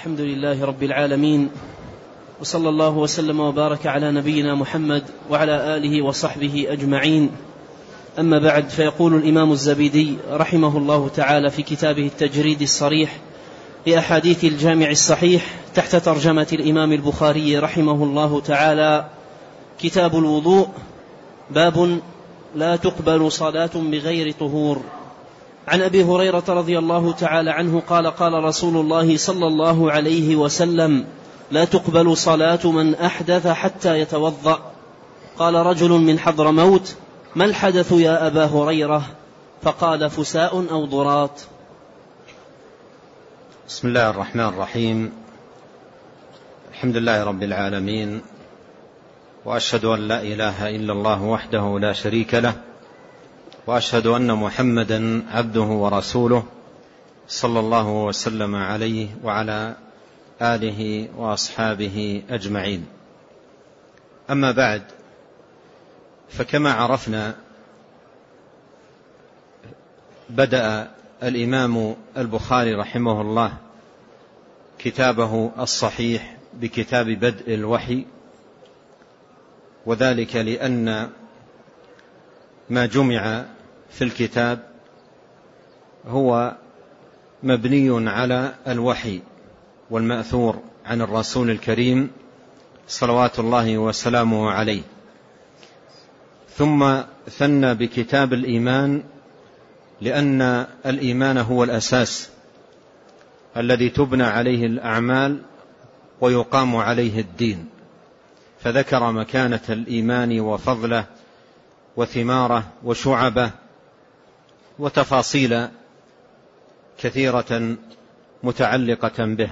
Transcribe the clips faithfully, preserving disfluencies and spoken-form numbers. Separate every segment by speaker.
Speaker 1: الحمد لله رب العالمين، وصلى الله وسلم وبارك على نبينا محمد وعلى آله وصحبه أجمعين. أما بعد، فيقول الإمام الزبيدي رحمه الله تعالى في كتابه التجريد الصريح لأحاديث الجامع الصحيح تحت ترجمة الإمام البخاري رحمه الله تعالى: كتاب الوضوء، باب لا تقبل صلاة بغير طهور. عن أبي هريرة رضي الله تعالى عنه قال: قال رسول الله صلى الله عليه وسلم: لا تقبل صلاة من أحدث حتى يتوضأ. قال رجل من حضرموت: ما الحدث يا أبا هريرة؟ فقال: فساء أو ضراط.
Speaker 2: بسم الله الرحمن الرحيم. الحمد لله رب العالمين، وأشهد أن لا إله إلا الله وحده لا شريك له، وأشهد أن محمدا عبده ورسوله صلى الله وسلم عليه وعلى آله وأصحابه أجمعين. أما بعد، فكما عرفنا بدأ الإمام البخاري رحمه الله كتابه الصحيح بكتاب بدء الوحي، وذلك لأن ما جمع في الكتاب هو مبني على الوحي والمأثور عن الرسول الكريم صلوات الله وسلامه عليه. ثم ثنى بكتاب الإيمان، لأن الإيمان هو الأساس الذي تبنى عليه الأعمال ويقام عليه الدين، فذكر مكانة الإيمان وفضله وثماره وشعبه وتفاصيل كثيرة متعلقة به.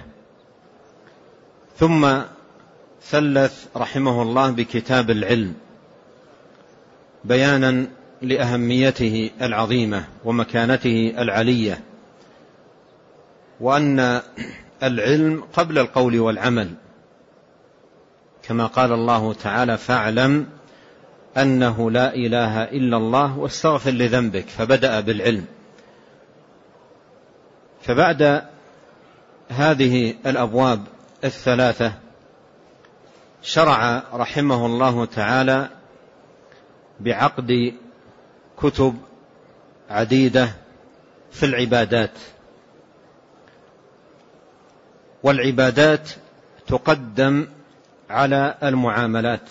Speaker 2: ثم ثلث رحمه الله بكتاب العلم، بيانا لأهميته العظيمة ومكانته العلية، وأن العلم قبل القول والعمل، كما قال الله تعالى: فاعلم أنه لا إله إلا الله واستغفر لذنبك، فبدأ بالعلم. فبعد هذه الأبواب الثلاثة شرع رحمه الله تعالى بعقد كتب عديدة في العبادات. والعبادات تقدم على المعاملات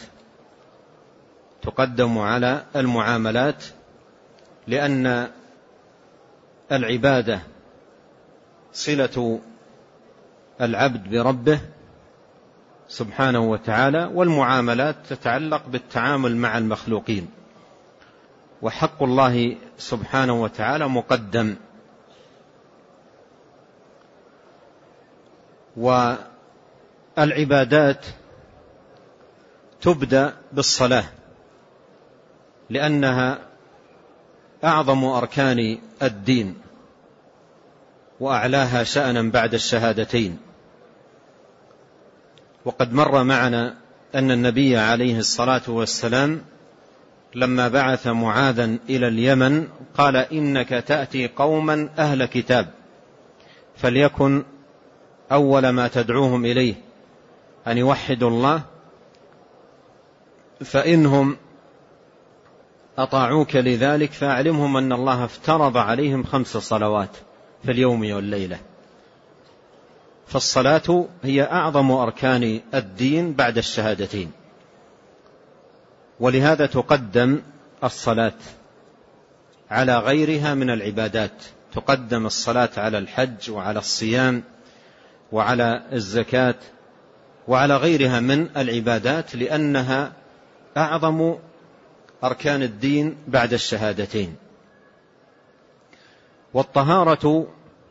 Speaker 2: تقدم على المعاملات لأن العبادة صلة العبد بربه سبحانه وتعالى، والمعاملات تتعلق بالتعامل مع المخلوقين، وحق الله سبحانه وتعالى مقدم. والعبادات تبدأ بالصلاة، لأنها أعظم أركان الدين وأعلاها شأنا بعد الشهادتين. وقد مر معنا أن النبي عليه الصلاة والسلام لما بعث معاذا إلى اليمن قال: إنك تأتي قوما أهل كتاب، فليكن أول ما تدعوهم إليه أن يوحدوا الله، فإنهم أطاعوك لذلك فأعلمهم أن الله افترض عليهم خمس صلوات في اليوم والليلة. فالصلاة هي أعظم أركان الدين بعد الشهادتين، ولهذا تقدم الصلاة على غيرها من العبادات. تقدم الصلاة على الحج وعلى الصيام وعلى الزكاة وعلى غيرها من العبادات، لأنها أعظم أركان الدين بعد الشهادتين. والطهارة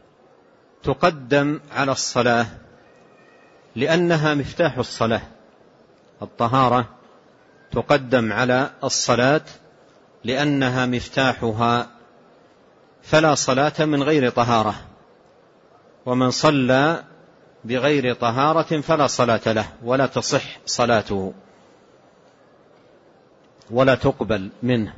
Speaker 2: تقدم على الصلاة لأنها مفتاح الصلاة. الطهارة تقدم على الصلاة لأنها مفتاحها، فلا صلاة من غير طهارة، ومن صلى بغير طهارة فلا صلاة له، ولا تصح صلاته ولا تقبل منه.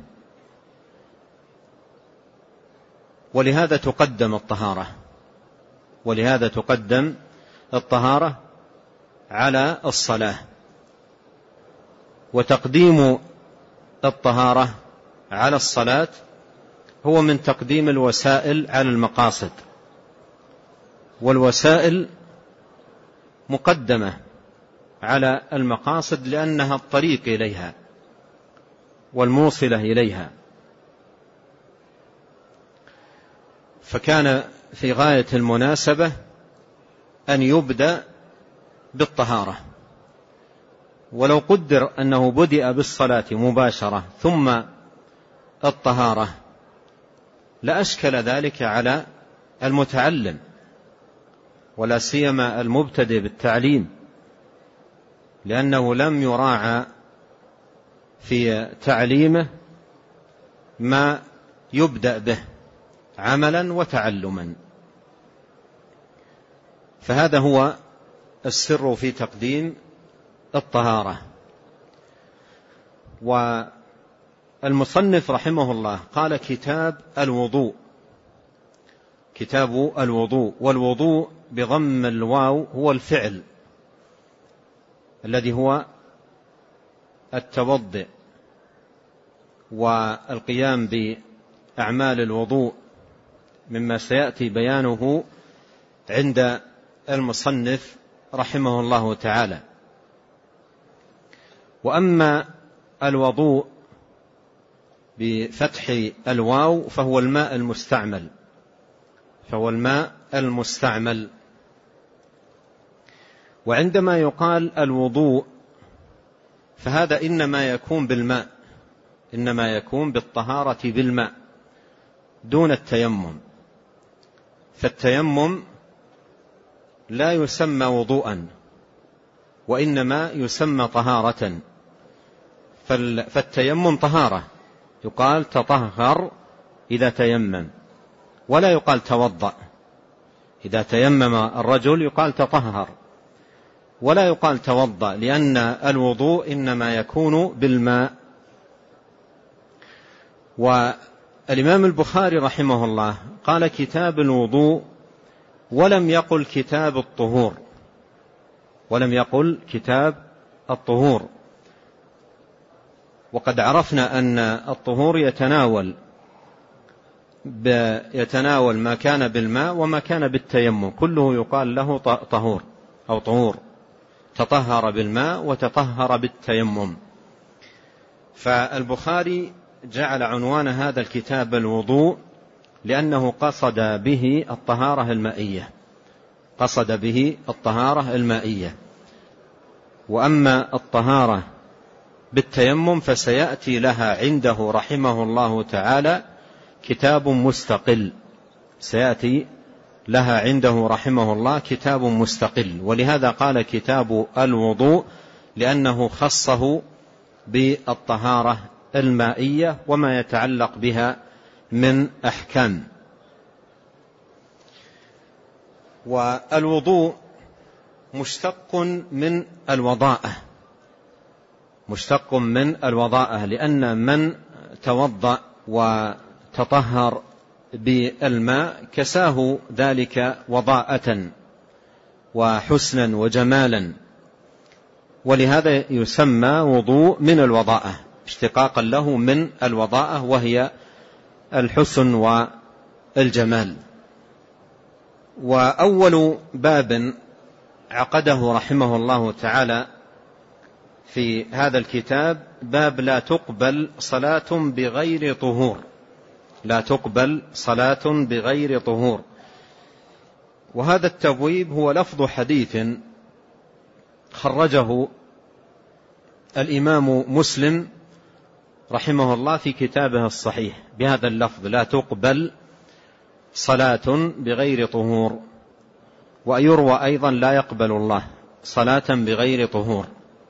Speaker 2: ولهذا تقدم الطهارة ولهذا تقدم الطهارة على الصلاة، وتقديم الطهارة على الصلاة هو من تقديم الوسائل على المقاصد، والوسائل مقدمة على المقاصد لأنها الطريق إليها والموصلة إليها. فكان في غاية المناسبة أن يبدأ بالطهارة، ولو قدر أنه بدأ بالصلاة مباشرة ثم الطهارة لأشكل ذلك على المتعلم، ولا سيما المبتدئ بالتعليم، لأنه لم يراعى في تعليمه ما يبدأ به عملا وتعلما. فهذا هو السر في تقديم الطهارة. والمصنف رحمه الله قال كتاب الوضوء، كتاب الوضوء، والوضوء بضم الواو هو الفعل الذي هو التوضؤ والقيام بأعمال الوضوء، مما سيأتي بيانه عند المصنف رحمه الله تعالى. وأما الوضوء بفتح الواو فهو الماء المستعمل، فهو الماء المستعمل. وعندما يقال الوضوء فهذا إنما يكون بالماء، إنما يكون بالطهارة بالماء دون التيمم، فالتيمم لا يسمى وضوءا وإنما يسمى طهارة. فالتيمم طهارة، يقال تطهر إذا تيمم، ولا يقال توضأ. إذا تيمم الرجل يقال تطهر، ولا يقال توضأ، لأن الوضوء إنما يكون بالماء. والإمام البخاري رحمه الله قال كتاب الوضوء ولم يقل كتاب الطهور، ولم يقل كتاب الطهور. وقد عرفنا أن الطهور يتناول يتناول ما كان بالماء وما كان بالتيمم، كله يقال له طهور أو طهور، تطهر بالماء وتطهر بالتيمم. فالبخاري جعل عنوان هذا الكتاب الوضوء لأنه قصد به الطهارة المائية، قصد به الطهارة المائية. وأما الطهارة بالتيمم فسيأتي لها عنده رحمه الله تعالى كتاب مستقل، سيأتي لها عنده رحمه الله كتاب مستقل. ولهذا قال كتاب الوضوء لأنه خصه بالطهارة المائية وما يتعلق بها من أحكام. والوضوء مشتق من الوضاءة، مشتق من الوضاءة، لأن من توضأ وتطهر بالماء كساه ذلك وضاءة وحسنا وجمالا، ولهذا يسمى وضوء من الوضاءة، اشتقاقا له من الوضاءة وهي الحسن والجمال. وأول باب عقده رحمه الله تعالى في هذا الكتاب باب لا تقبل صلاة بغير طهور، لا تقبل صلاة بغير طهور. وهذا التبويب هو لفظ حديث خرجه الإمام مسلم رحمه الله في كتابه الصحيح بهذا اللفظ لا تقبل صلاة بغير طهور. ويروى أيضا لا يقبل الله صلاة بغير طهور.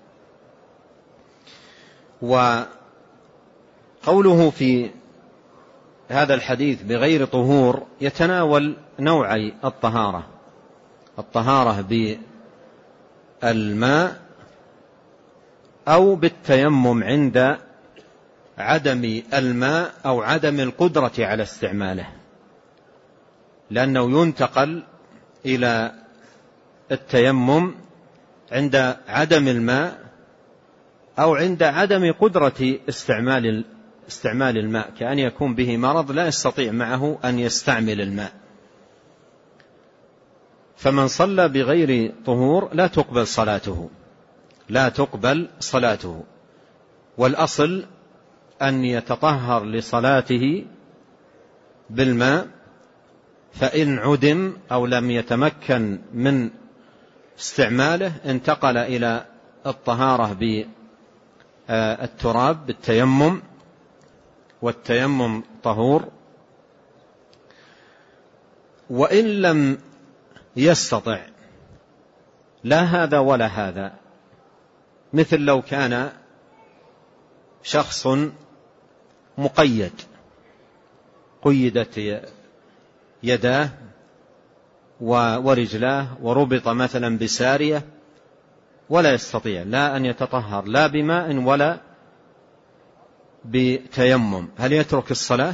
Speaker 2: وقوله في هذا الحديث بغير طهور يتناول نوعي الطهارة، الطهارة بالماء أو بالتيمم عند عدم الماء أو عدم القدرة على استعماله، لأنه ينتقل إلى التيمم عند عدم الماء أو عند عدم قدرة استعمال استعمال الماء، كأن يكون به مرض لا يستطيع معه أن يستعمل الماء. فمن صلى بغير طهور لا تقبل صلاته لا تقبل صلاته والأصل أن يتطهر لصلاته بالماء، فإن عدم أو لم يتمكن من استعماله انتقل إلى الطهارة بالتراب بالتيمم، والتيمم طهور. وإن لم يستطع لا هذا ولا هذا، مثل لو كان شخص مقيد قيدت يداه ورجلاه وربط مثلا بسارية ولا يستطيع لا أن يتطهر لا بماء ولا بتيمم، هل يترك الصلاة؟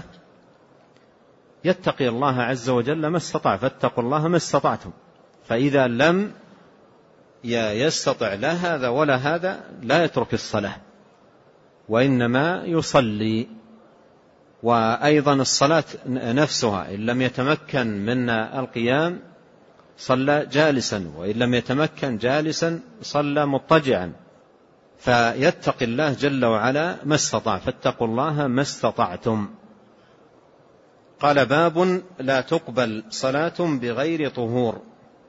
Speaker 2: يتقي الله عز وجل ما استطاع، فاتقوا الله ما استطعتم. فإذا لم يستطع لا هذا ولا هذا لا يترك الصلاة، وإنما يصلي. وأيضا الصلاة نفسها إن لم يتمكن من القيام صلى جالسا، وإن لم يتمكن جالسا صلى مضطجعا، فيتقي الله جل وعلا ما استطاع، فاتقوا الله ما استطعتم. قال باب لا تقبل صلاة بغير طهور.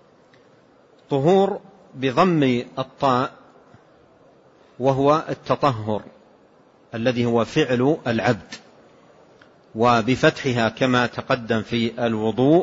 Speaker 2: طهور بضم الطاء وهو التطهر الذي هو فعل العبد، وبفتحها كما تقدم في الوضوء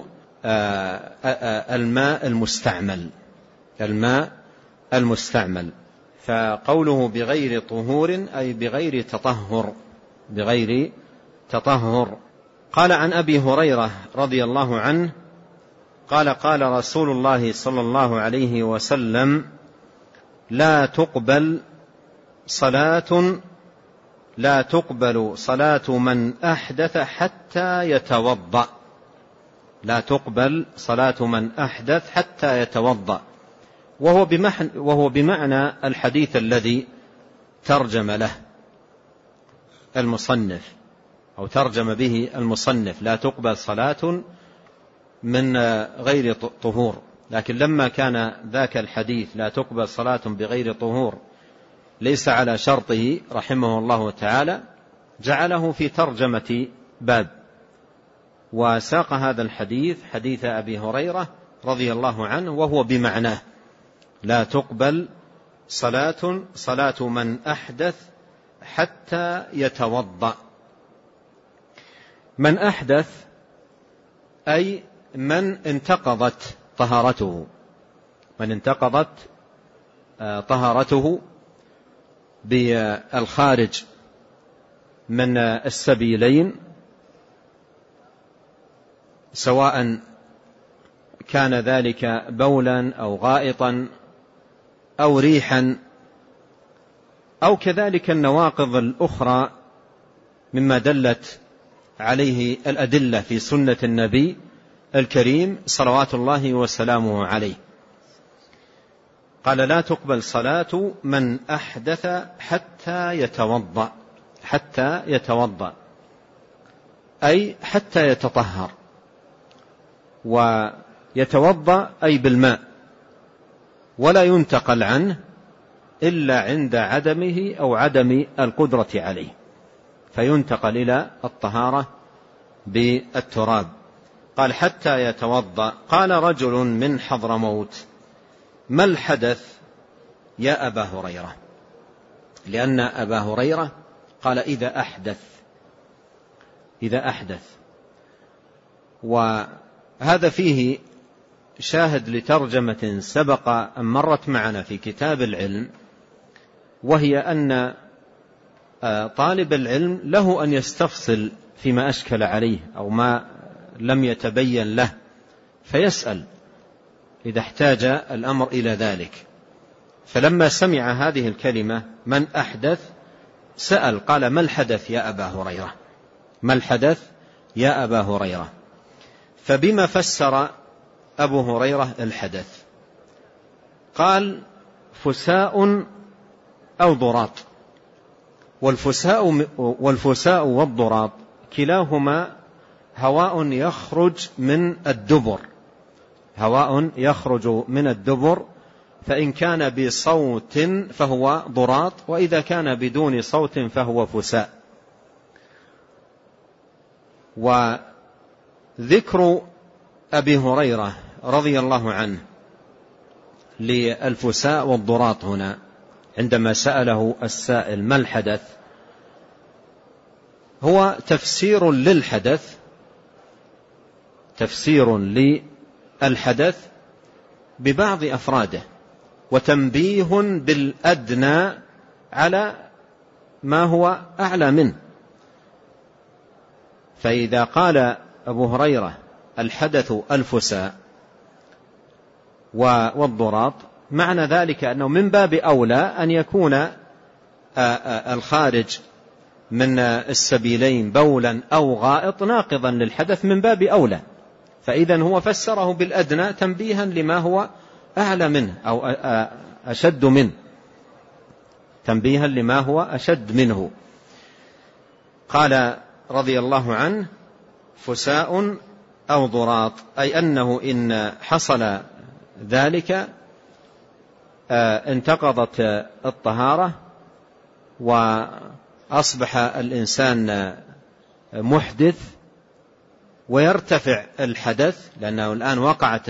Speaker 2: الماء المستعمل الماء المستعمل فقوله بغير طهور أي بغير تطهر بغير تطهر. قال عن أبي هريرة رضي الله عنه قال قال رسول الله صلى الله عليه وسلم لا تقبل صلاة لا تقبل صلاة من أحدث حتى يتوضأ لا تقبل صلاة من أحدث حتى يتوضأ وهو بمعنى, وهو بمعنى الحديث الذي ترجم له المصنف أو ترجم به المصنف لا تقبل صلاة من غير طهور. لكن لما كان ذاك الحديث لا تقبل صلاة بغير طهور ليس على شرطه رحمه الله تعالى جعله في ترجمة باب، وساق هذا الحديث حديث أبي هريرة رضي الله عنه وهو بمعناه لا تقبل صلاة صلاة من أحدث حتى يتوضأ. من أحدث أي من انتقضت طهارته من انتقضت طهارته بالخارج من السبيلين، سواء كان ذلك بولا أو غائطا أو ريحا، أو كذلك النواقض الأخرى مما دلت عليه الأدلة في سنة النبي الكريم صلوات الله وسلامه عليه. قال لا تقبل صلاة من أحدث حتى يتوضأ حتى يتوضأ أي حتى يتطهر، ويتوضأ أي بالماء، ولا ينتقل عنه إلا عند عدمه أو عدم القدرة عليه، فينتقل إلى الطهارة بالتراب. قال حتى يتوضأ. قال رجل من حضرموت ما الحدث يا أبا هريرة؟ لأن أبا هريرة قال إذا أحدث إذا أحدث وهذا فيه شاهد لترجمة سبق أن مرت معنا في كتاب العلم، وهي أن طالب العلم له أن يستفصل فيما أشكل عليه أو ما لم يتبين له فيسأل إذا احتاج الأمر إلى ذلك. فلما سمع هذه الكلمة من أحدث سأل قال ما الحدث يا أبا هريرة ما الحدث يا أبا هريرة فبما فسر أبو هريرة الحدث؟ قال فساء أو ضراط. والفساء, والفساء والضراط كلاهما هواء يخرج من الدبر، هواء يخرج من الدبر، فإن كان بصوت فهو ضراط، وإذا كان بدون صوت فهو فساء. وذكر أبي هريرة رضي الله عنه للفساء والضراط هنا عندما سأله السائل ما الحدث، هو تفسير للحدث، تفسير للحدث ببعض أفراده، وتنبيه بالأدنى على ما هو أعلى منه. فإذا قال أبو هريرة الحدث الفساء والضراط، معنى ذلك أنه من باب أولى أن يكون الخارج من السبيلين بولا أو غائط ناقضا للحدث من باب أولى، فإذا هو فسره بالأدنى تنبيها لما هو أعلى منه أو أشد منه، تنبيها لما هو أشد منه. قال رضي الله عنه فساء أو ضراط، أي أنه إن حصل ذلك انتقضت الطهارة وأصبح الإنسان محدث ويرتفع الحدث، لأنه الآن وقعت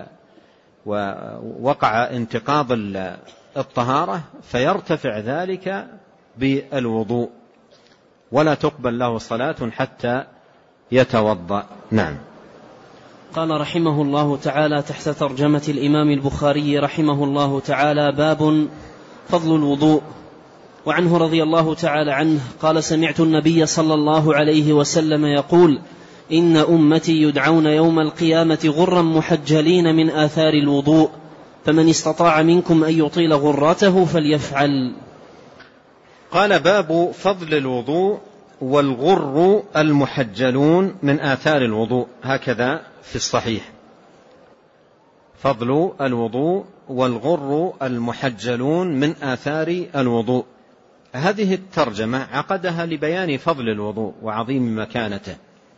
Speaker 2: ووقع انتقاض الطهارة، فيرتفع ذلك بالوضوء ولا تقبل له صلاة حتى يتوضأ. نعم.
Speaker 1: قال رحمه الله تعالى تحت ترجمة الإمام البخاري رحمه الله تعالى: باب فضل الوضوء. وعنه رضي الله تعالى عنه قال: سمعت النبي صلى الله عليه وسلم يقول: إن أمتي يدعون يوم القيامة غرا محجلين من آثار الوضوء، فمن استطاع منكم أن يطيل غراته فليفعل.
Speaker 2: قال: باب فضل الوضوء والغر المحجلون من آثار الوضوء، هكذا في الصحيح: فضل الوضوء والغر المحجلون من آثار الوضوء. هذه الترجمة عقدها لبيان فضل الوضوء وعظيم مكانته،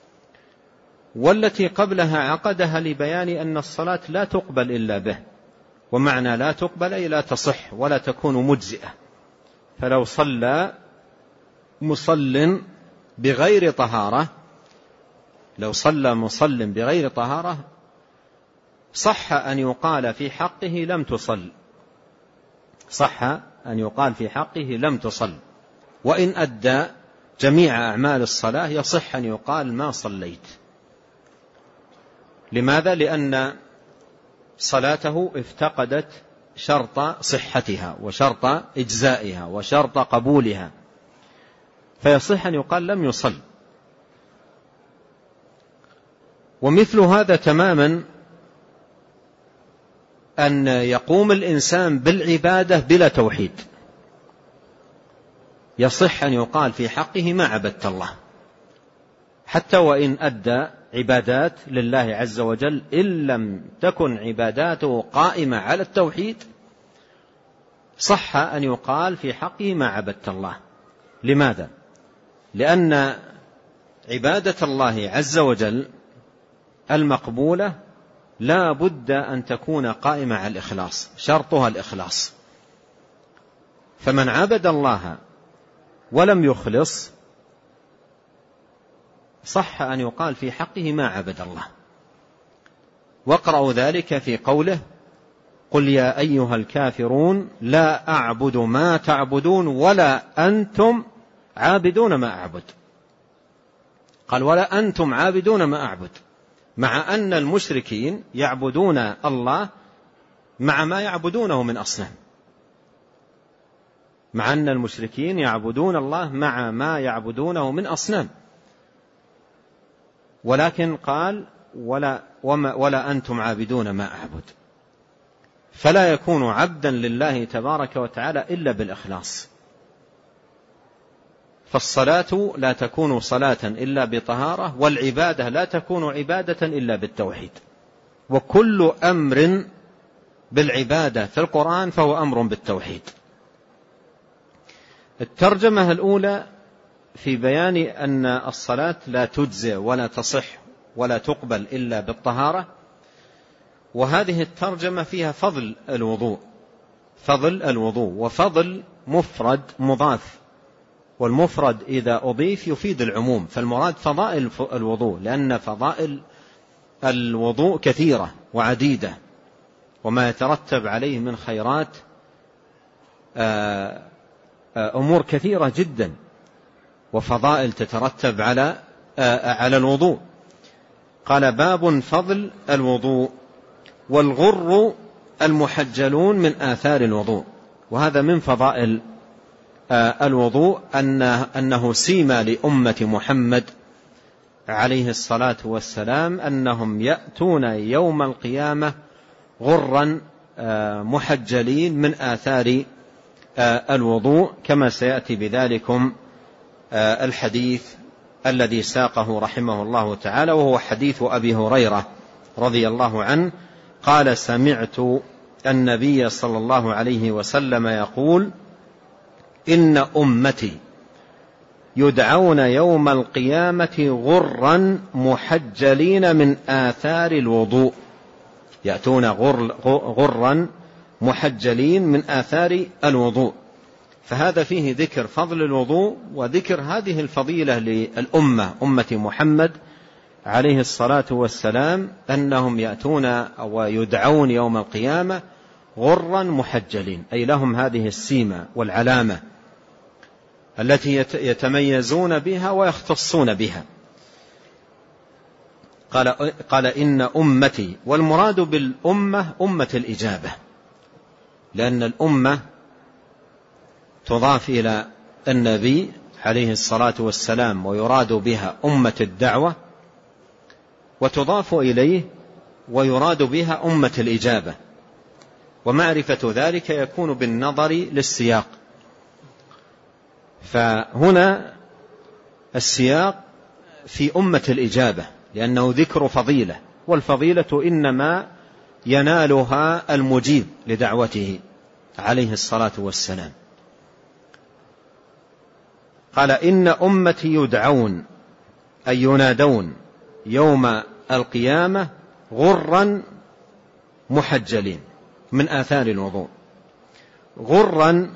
Speaker 2: والتي قبلها عقدها لبيان أن الصلاة لا تقبل إلا به، ومعنى لا تقبل أي لا تصح ولا تكون مجزئة. فلو صلى مصل بغير طهارة، لو صلى مصل بغير طهارة صح أن يقال في حقه لم تصل، صح أن يقال في حقه لم تصل، وإن أدى جميع أعمال الصلاة يصح أن يقال ما صليت. لماذا؟ لأن صلاته افتقدت شرط صحتها وشرط إجزائها وشرط قبولها، فيصح أن يقال لم يصل. ومثل هذا تماما أن يقوم الإنسان بالعبادة بلا توحيد، يصح أن يقال في حقه ما عبدت الله، حتى وإن أدى عبادات لله عز وجل، إن لم تكن عباداته قائمة على التوحيد صح أن يقال في حقه ما عبدت الله. لماذا؟ لأن عبادة الله عز وجل المقبولة لا بد أن تكون قائمة على الإخلاص، شرطها الإخلاص. فمن عبد الله ولم يخلص صح أن يقال في حقه ما عبد الله. واقرأوا ذلك في قوله: قل يا أيها الكافرون لا أعبد ما تعبدون ولا أنتم عابدون ما أعبد. قال: ولا أنتم عابدون ما أعبد، مع أن المشركين يعبدون الله مع ما يعبدونه من أصنام، مع أن المشركين يعبدون الله مع ما يعبدونه من أصنام، ولكن قال: ولا, ولا أنتم عابدون ما أعبد. فلا يكون عبدا لله تبارك وتعالى إلا بالإخلاص. فالصلاة لا تكون صلاة إلا بطهارة، والعبادة لا تكون عبادة إلا بالتوحيد. وكل أمر بالعبادة في القرآن فهو أمر بالتوحيد. الترجمة الأولى في بيان أن الصلاة لا تجزئ ولا تصح ولا تقبل إلا بالطهارة، وهذه الترجمة فيها فضل الوضوء، فضل الوضوء، وفضل مفرد مضاف، والمفرد إذا أضيف يفيد العموم، فالمراد فضائل الوضوء، لأن فضائل الوضوء كثيرة وعديدة، وما يترتب عليه من خيرات أمور كثيرة جدا، وفضائل تترتب على على الوضوء. قال: باب فضل الوضوء. والغر المحجلون من آثار الوضوء، وهذا من فضائل الوضوء أنه سيما لأمة محمد عليه الصلاة والسلام، أنهم يأتون يوم القيامة غرا محجلين من آثار الوضوء، كما سيأتي بذلكم الحديث الذي ساقه رحمه الله تعالى، وهو حديث أبي هريرة رضي الله عنه قال: سمعت النبي صلى الله عليه وسلم يقول: إن أمتي يدعون يوم القيامة غرا محجلين من آثار الوضوء، يأتون غر غرا محجلين من آثار الوضوء. فهذا فيه ذكر فضل الوضوء وذكر هذه الفضيلة للأمة، أمة محمد عليه الصلاة والسلام، أنهم يأتون ويدعون يوم القيامة غرا محجلين، أي لهم هذه السيمة والعلامة التي يتميزون بها ويختصون بها. قال, قال إن أمتي، والمراد بالأمة أمة الإجابة، لأن الأمة تضاف إلى النبي عليه الصلاة والسلام ويراد بها أمة الدعوة، وتضاف إليه ويراد بها أمة الإجابة، ومعرفة ذلك يكون بالنظر للسياق. فهنا السياق في أمة الإجابة، لأنه ذكر فضيلة، والفضيلة إنما ينالها المجيب لدعوته عليه الصلاة والسلام. قال: إن أمتي يدعون، أي ينادون يوم القيامة غرا محجلين من آثار الوضوء. غرا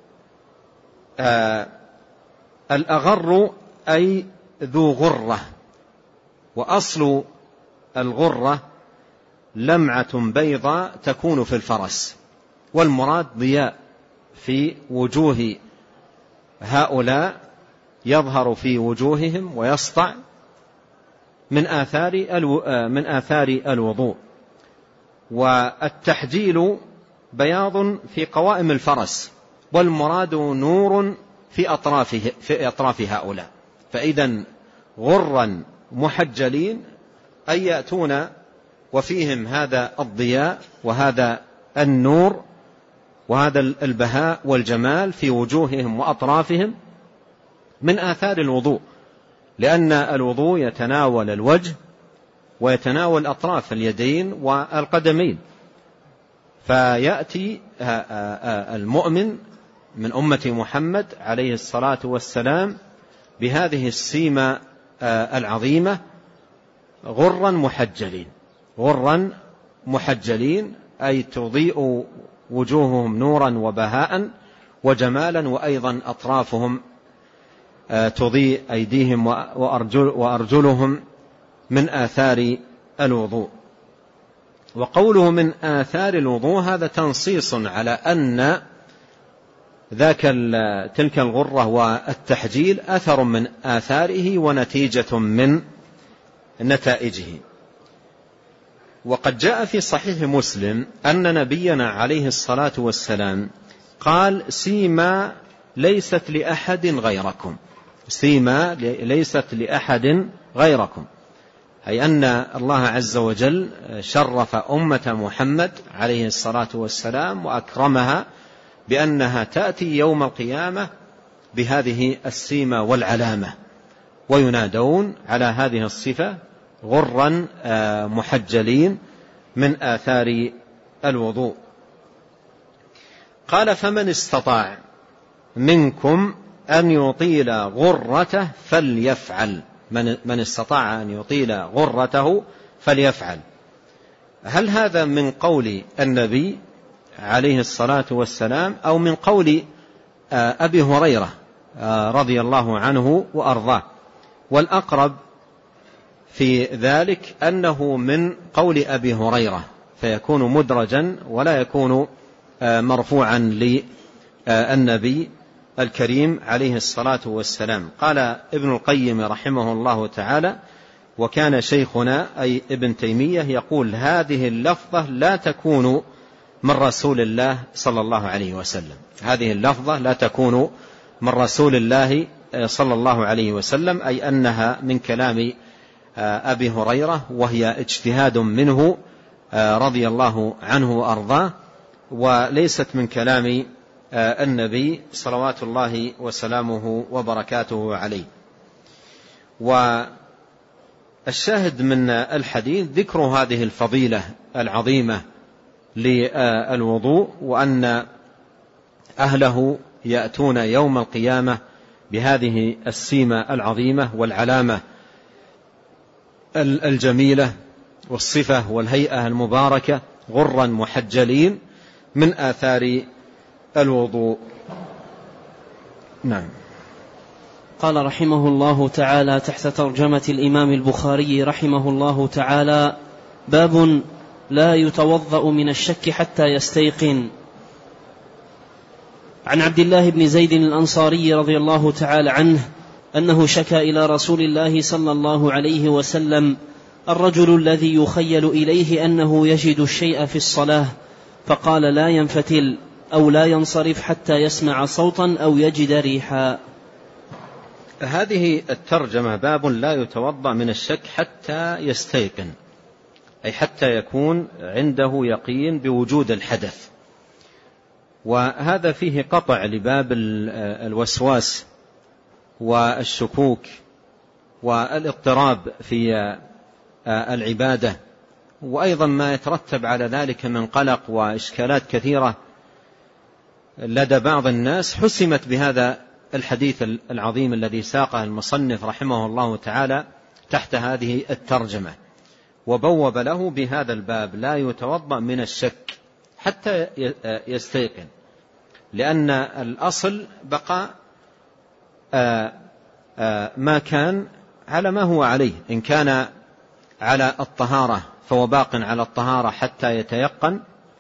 Speaker 2: آه الأغر أي ذو غرة، وأصل الغرة لمعة بيضاء تكون في الفرس، والمراد ضياء في وجوه هؤلاء يظهر في وجوههم ويسطع من آثار من آثار الوضوء. والتحجيل بياض في قوائم الفرس، والمراد نور في أطرافه في أطراف هؤلاء. فإذا غرا محجلين أي يأتون وفيهم هذا الضياء وهذا النور وهذا البهاء والجمال في وجوههم وأطرافهم من آثار الوضوء، لأن الوضوء يتناول الوجه ويتناول أطراف اليدين والقدمين. فيأتي المؤمن من أمة محمد عليه الصلاة والسلام بهذه السيمة العظيمة غرا محجلين. غرا محجلين أي تضيء وجوههم نورا وبهاء وجمالا، وأيضا أطرافهم تضيء أيديهم وأرجل وأرجلهم من آثار الوضوء. وقوله من آثار الوضوء هذا تنصيص على أن ذاك تلك الغرة والتحجيل أثر من آثاره ونتيجة من نتائجه. وقد جاء في صحيح مسلم أن نبينا عليه الصلاة والسلام قال: سيما ليست لأحد غيركم، سيما ليست لأحد غيركم، أي أن الله عز وجل شرف أمة محمد عليه الصلاة والسلام وأكرمها بأنها تأتي يوم القيامة بهذه السيمة والعلامة، وينادون على هذه الصفة غرا محجلين من آثار الوضوء. قال فمن استطاع منكم أن يطيل غرته فليفعل. من, من استطاع أن يطيل غرته فليفعل. هل هذا من قول النبي عليه الصلاة والسلام أو من قول أبي هريرة رضي الله عنه وأرضاه؟ والأقرب في ذلك أنه من قول أبي هريرة، فيكون مدرجا ولا يكون مرفوعا للنبي الكريم عليه الصلاة والسلام. قال ابن القيم رحمه الله تعالى: وكان شيخنا أي ابن تيمية يقول هذه اللفظة لا تكون من رسول الله صلى الله عليه وسلم، هذه اللفظة لا تكون من رسول الله صلى الله عليه وسلم، أي أنها من كلام أبي هريرة، وهي اجتهاد منه رضي الله عنه وأرضاه، وليست من كلام النبي صلوات الله وسلامه وبركاته عليه. والشاهد من الحديث ذكر هذه الفضيلة العظيمة للوضوء، وأن أهله يأتون يوم القيامة بهذه السيمة العظيمة والعلامة الجميلة والصفة والهيئة المباركة غرا محجلين من آثار الوضوء. نعم.
Speaker 1: قال رحمه الله تعالى تحت ترجمة الإمام البخاري رحمه الله تعالى: باب لا يتوضأ من الشك حتى يستيقن. عن عبد الله بن زيد الأنصاري رضي الله تعالى عنه أنه شكى إلى رسول الله صلى الله عليه وسلم الرجل الذي يخيل إليه أنه يجد الشيء في الصلاة، فقال: لا ينفتل أو لا ينصرف حتى يسمع صوتا أو يجد ريحا.
Speaker 2: هذه الترجمة باب لا يتوضأ من الشك حتى يستيقن، أي حتى يكون عنده يقين بوجود الحدث. وهذا فيه قطع لباب الوسواس والشكوك والاضطراب في العبادة، وأيضا ما يترتب على ذلك من قلق وإشكالات كثيرة لدى بعض الناس، حسمت بهذا الحديث العظيم الذي ساقه المصنف رحمه الله تعالى تحت هذه الترجمة، وبوب له بهذا الباب: لا يتوضأ من الشك حتى يستيقن، لأن الأصل بقاء ما كان على ما هو عليه. إن كان على الطهارة فهو باق على الطهارة حتى يتيقن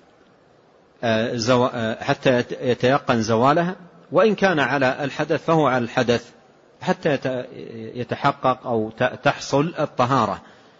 Speaker 2: حتى يتيقن زوالها، وإن كان على الحدث فهو على الحدث حتى يتحقق أو تحصل الطهارة.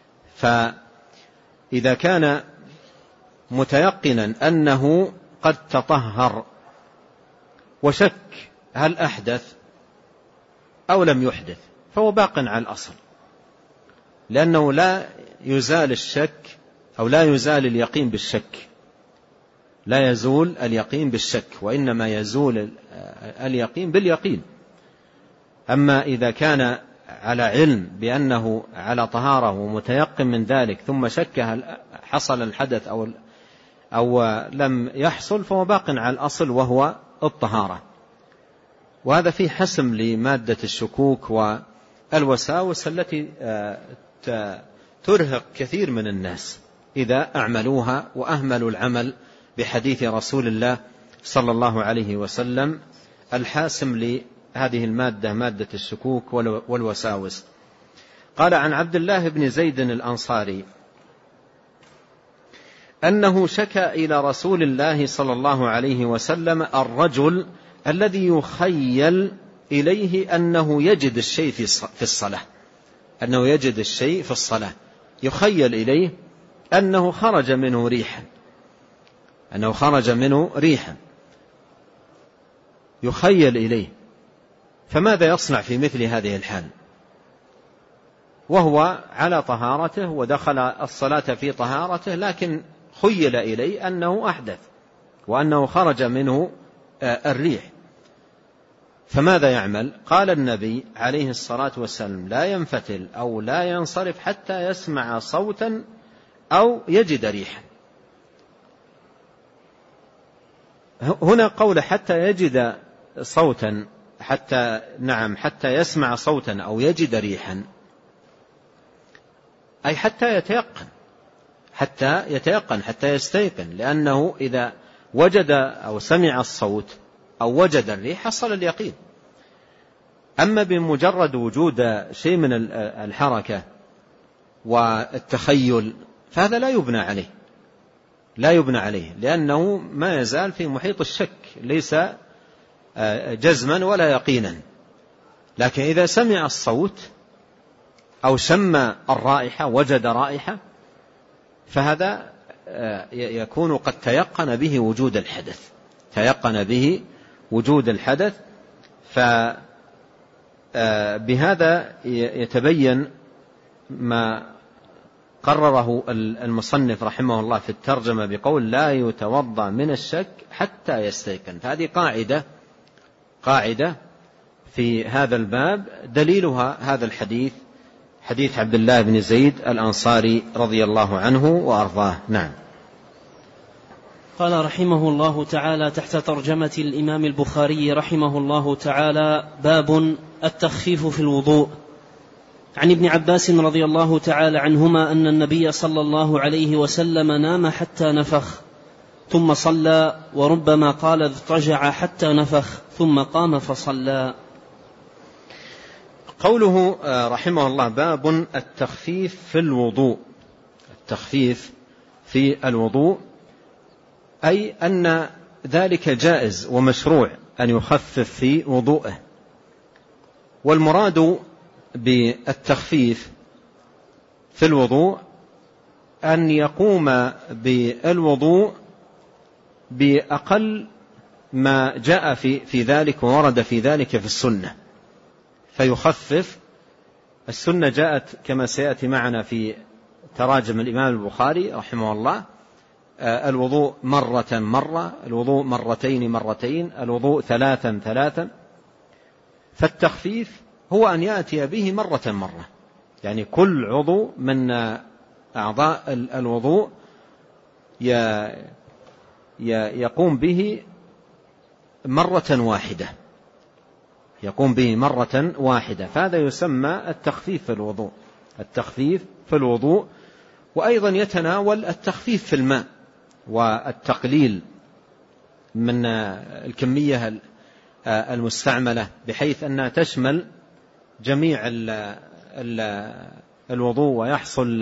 Speaker 2: فإذا كان متيقنا أنه قد تطهر وشك هل أحدث أو لم يحدث فهو باق على الأصل، لأنه لا يزال الشك أو لا يزال اليقين بالشك، لا يزول اليقين بالشك، وإنما يزول اليقين باليقين. أما إذا كان على علم بأنه على طهارة ومتيقن من ذلك ثم شك هل حصل الحدث أو أو لم يحصل فهو باق على الأصل وهو الطهارة. وهذا فيه حسم لمادة الشكوك والوساوس التي ترهق كثير من الناس إذا أعملوها وأهملوا العمل بحديث رسول الله صلى الله عليه وسلم الحاسم لهذه المادة، مادة الشكوك والوساوس. قال: عن عبد الله بن زيد الأنصاري أنه شكى إلى رسول الله صلى الله عليه وسلم الرجل الذي يخيل إليه أنه يجد الشيء في الصلاة، أنه يجد الشيء في الصلاة، يخيل إليه أنه خرج منه ريحا، أنه خرج منه ريحا يخيل إليه، فماذا يصنع في مثل هذه الحال وهو على طهارته ودخل الصلاة في طهارته، لكن خيل إليه أنه أحدث وأنه خرج منه الريح، فماذا يعمل؟ قال النبي عليه الصلاة والسلام: لا ينفتل أو لا ينصرف حتى يسمع صوتا أو يجد ريحا. هنا قول حتى يجد صوتا، حتى نعم حتى يسمع صوتا أو يجد ريحا، أي حتى يتيقن، حتى يتيقن حتى يستيقن، لأنه إذا وجد أو سمع الصوت أو وجد الريح حصل اليقين. أما بمجرد وجود شيء من الحركة والتخيل فهذا لا يبنى عليه، لا يبنى عليه لأنه ما يزال في محيط الشك، ليس جزما ولا يقينا. لكن إذا سمع الصوت أو شم الرائحة، وجد رائحة، فهذا يكون قد تيقن به وجود الحدث، تيقن به وجود الحدث. فبهذا يتبين ما قرره المصنف رحمه الله في الترجمة بقول لا يتوضأ من الشك حتى يستيقن. فهذه قاعدة قاعدة في هذا الباب، دليلها هذا الحديث، حديث عبد الله بن زيد الأنصاري رضي الله عنه وأرضاه. نعم.
Speaker 1: قال رحمه الله تعالى تحت ترجمة الإمام البخاري رحمه الله تعالى: باب التخفيف في الوضوء. عن ابن عباس رضي الله تعالى عنهما أن النبي صلى الله عليه وسلم نام حتى نفخ ثم صلى، وربما قال اضطجع حتى نفخ ثم قام فصلى.
Speaker 2: قوله رحمه الله باب التخفيف في الوضوء، التخفيف في الوضوء أي أن ذلك جائز ومشروع أن يخفف في وضوءه. والمراد بالتخفيف في الوضوء أن يقوم بالوضوء بأقل ما جاء في, في ذلك وورد في ذلك في السنة، فيخفف. السنة جاءت كما سيأتي معنا في تراجم الإمام البخاري رحمه الله: الوضوء مرة مرة، الوضوء مرتين مرتين، الوضوء ثلاثا ثلاثا. فالتخفيف هو أن يأتي به مرة مرة، يعني كل عضو من أعضاء الوضوء يقوم به مرة واحدة، يقوم به مرة واحدة. فهذا يسمى التخفيف في الوضوء، التخفيف في الوضوء. وأيضا يتناول التخفيف في الماء والتقليل من الكمية المستعملة، بحيث أنها تشمل جميع الوضوء، ويحصل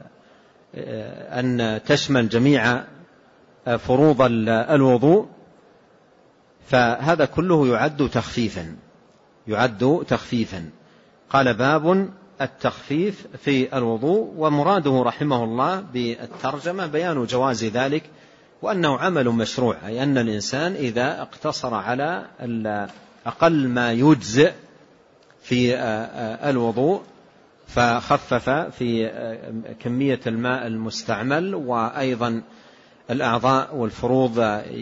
Speaker 2: أن تشمل جميع فروض الوضوء. فهذا كله يعد تخفيفا، يعد تخفيفا. قال باب التخفيف في الوضوء، ومراده رحمه الله بالترجمة بيان جواز ذلك، وأنه عمل مشروع، أي أن الإنسان إذا اقتصر على أقل ما يجزئ في الوضوء فخفف في كمية الماء المستعمل، وأيضا الأعضاء والفروض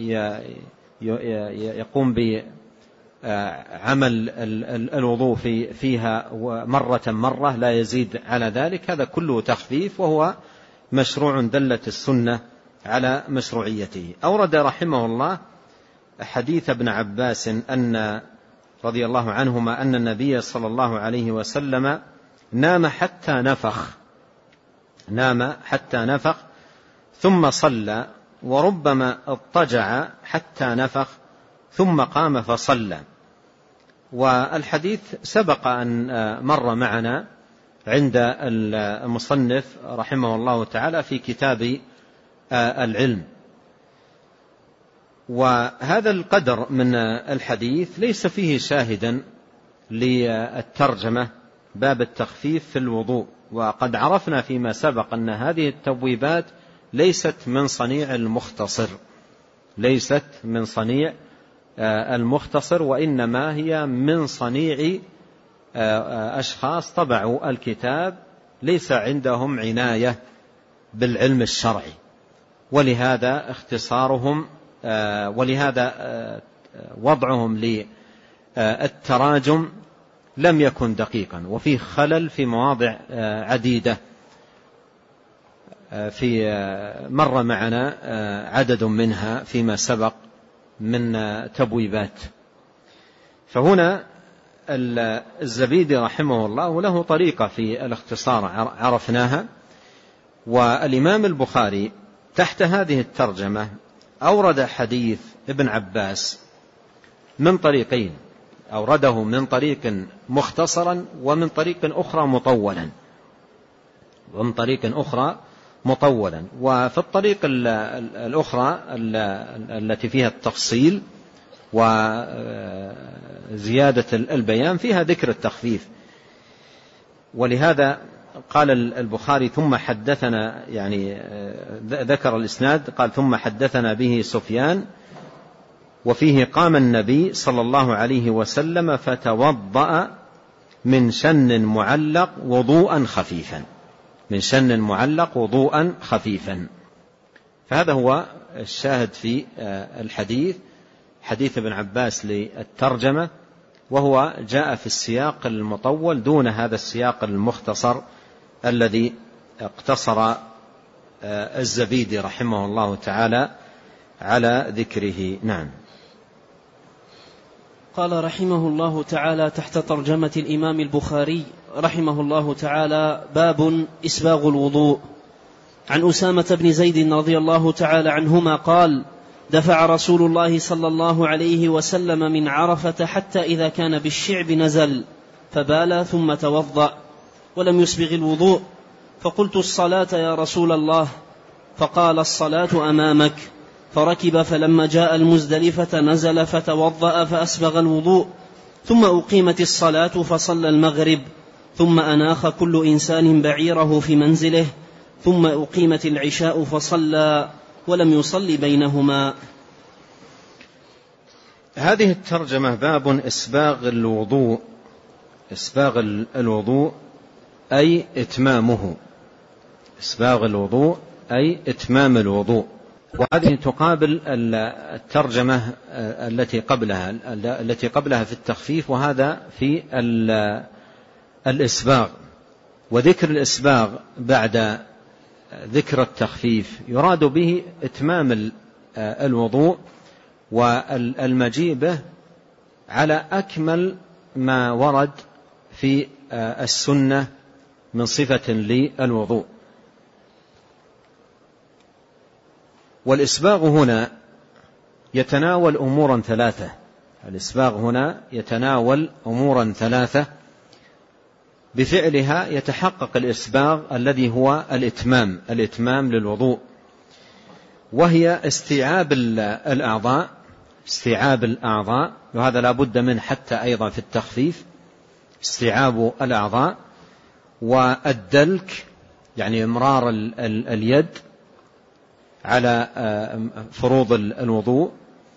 Speaker 2: يقوم بعمل الوضوء فيها مرة مرة لا يزيد على ذلك. هذا كله تخفيف، وهو مشروع دلت السنة على مشروعيته. أورد رحمه الله حديث ابن عباس أن رضي الله عنهما أن النبي صلى الله عليه وسلم نام حتى نفخ، نام حتى نفخ ثم صلى، وربما اضطجع حتى نفخ ثم قام فصلى. والحديث سبق أن مر معنا عند المصنف رحمه الله تعالى في كتاب العلم. وهذا القدر من الحديث ليس فيه شاهدا للترجمة باب التخفيف في الوضوء. وقد عرفنا فيما سبق أن هذه التبويبات ليست من صنيع المختصر، ليست من صنيع المختصر، وإنما هي من صنيع أشخاص طبعوا الكتاب ليس عندهم عناية بالعلم الشرعي، ولهذا اختصارهم ولهذا وضعهم للتراجم لم يكن دقيقا، وفيه خلل في مواضع عديدة. في مر معنا عدد منها فيما سبق من تبويبات. فهنا الزبيدي رحمه الله له طريقة في الاختصار عرفناها. والإمام البخاري تحت هذه الترجمة أورد حديث ابن عباس من طريقين، أورده من طريق مختصرا ومن طريق أخرى مطولا ومن طريق أخرى مطولا وفي الطريق الأخرى التي فيها التفصيل وزيادة البيان فيها ذكر التخفيف. ولهذا قال البخاري ثم حدثنا، يعني ذكر الإسناد قال ثم حدثنا به سفيان وفيه قام النبي صلى الله عليه وسلم فتوضأ من شن معلق وضوءا خفيفا، من شن معلق وضوءا خفيفا. فهذا هو الشاهد في الحديث، حديث ابن عباس للترجمة، وهو جاء في السياق المطول دون هذا السياق المختصر الذي اقتصر الزبيدي رحمه الله تعالى على ذكره. نعم.
Speaker 1: قال رحمه الله تعالى تحت ترجمة الإمام البخاري رحمه الله تعالى: باب إسباغ الوضوء. عن أسامة بن زيد رضي الله تعالى عنهما قال: دفع رسول الله صلى الله عليه وسلم من عرفة حتى إذا كان بالشعب نزل فبال ثم توضأ ولم يسبغ الوضوء، فقلت: الصلاة يا رسول الله؟ فقال: الصلاة أمامك. فركب، فلما جاء المزدلفة نزل فتوضأ فأسبغ الوضوء، ثم أقيمت الصلاة فصلى المغرب، ثم أناخ كل إنسان بعيره في منزله، ثم أقيمت العشاء فصلى ولم يصلي بينهما.
Speaker 2: هذه الترجمة باب إسباغ الوضوء. إسباغ الوضوء أي إتمامه، إسباغ الوضوء أي إتمام الوضوء. وهذه تقابل الترجمة التي قبلها التي قبلها في التخفيف، وهذا في الإسباغ. وذكر الإسباغ بعد ذكر التخفيف يراد به إتمام الوضوء والمجيء به على أكمل ما ورد في السنة من صفة للوضوء. والإسباغ هنا يتناول أمورا ثلاثة. الإسباغ هنا يتناول أمورا ثلاثة بفعلها يتحقق الإسباغ الذي هو الإتمام الإتمام للوضوء، وهي استيعاب الأعضاء استيعاب الأعضاء وهذا لا بد منه حتى أيضا في التخفيف، استيعاب الأعضاء، والدلك يعني إمرار اليد على فروض الوضوء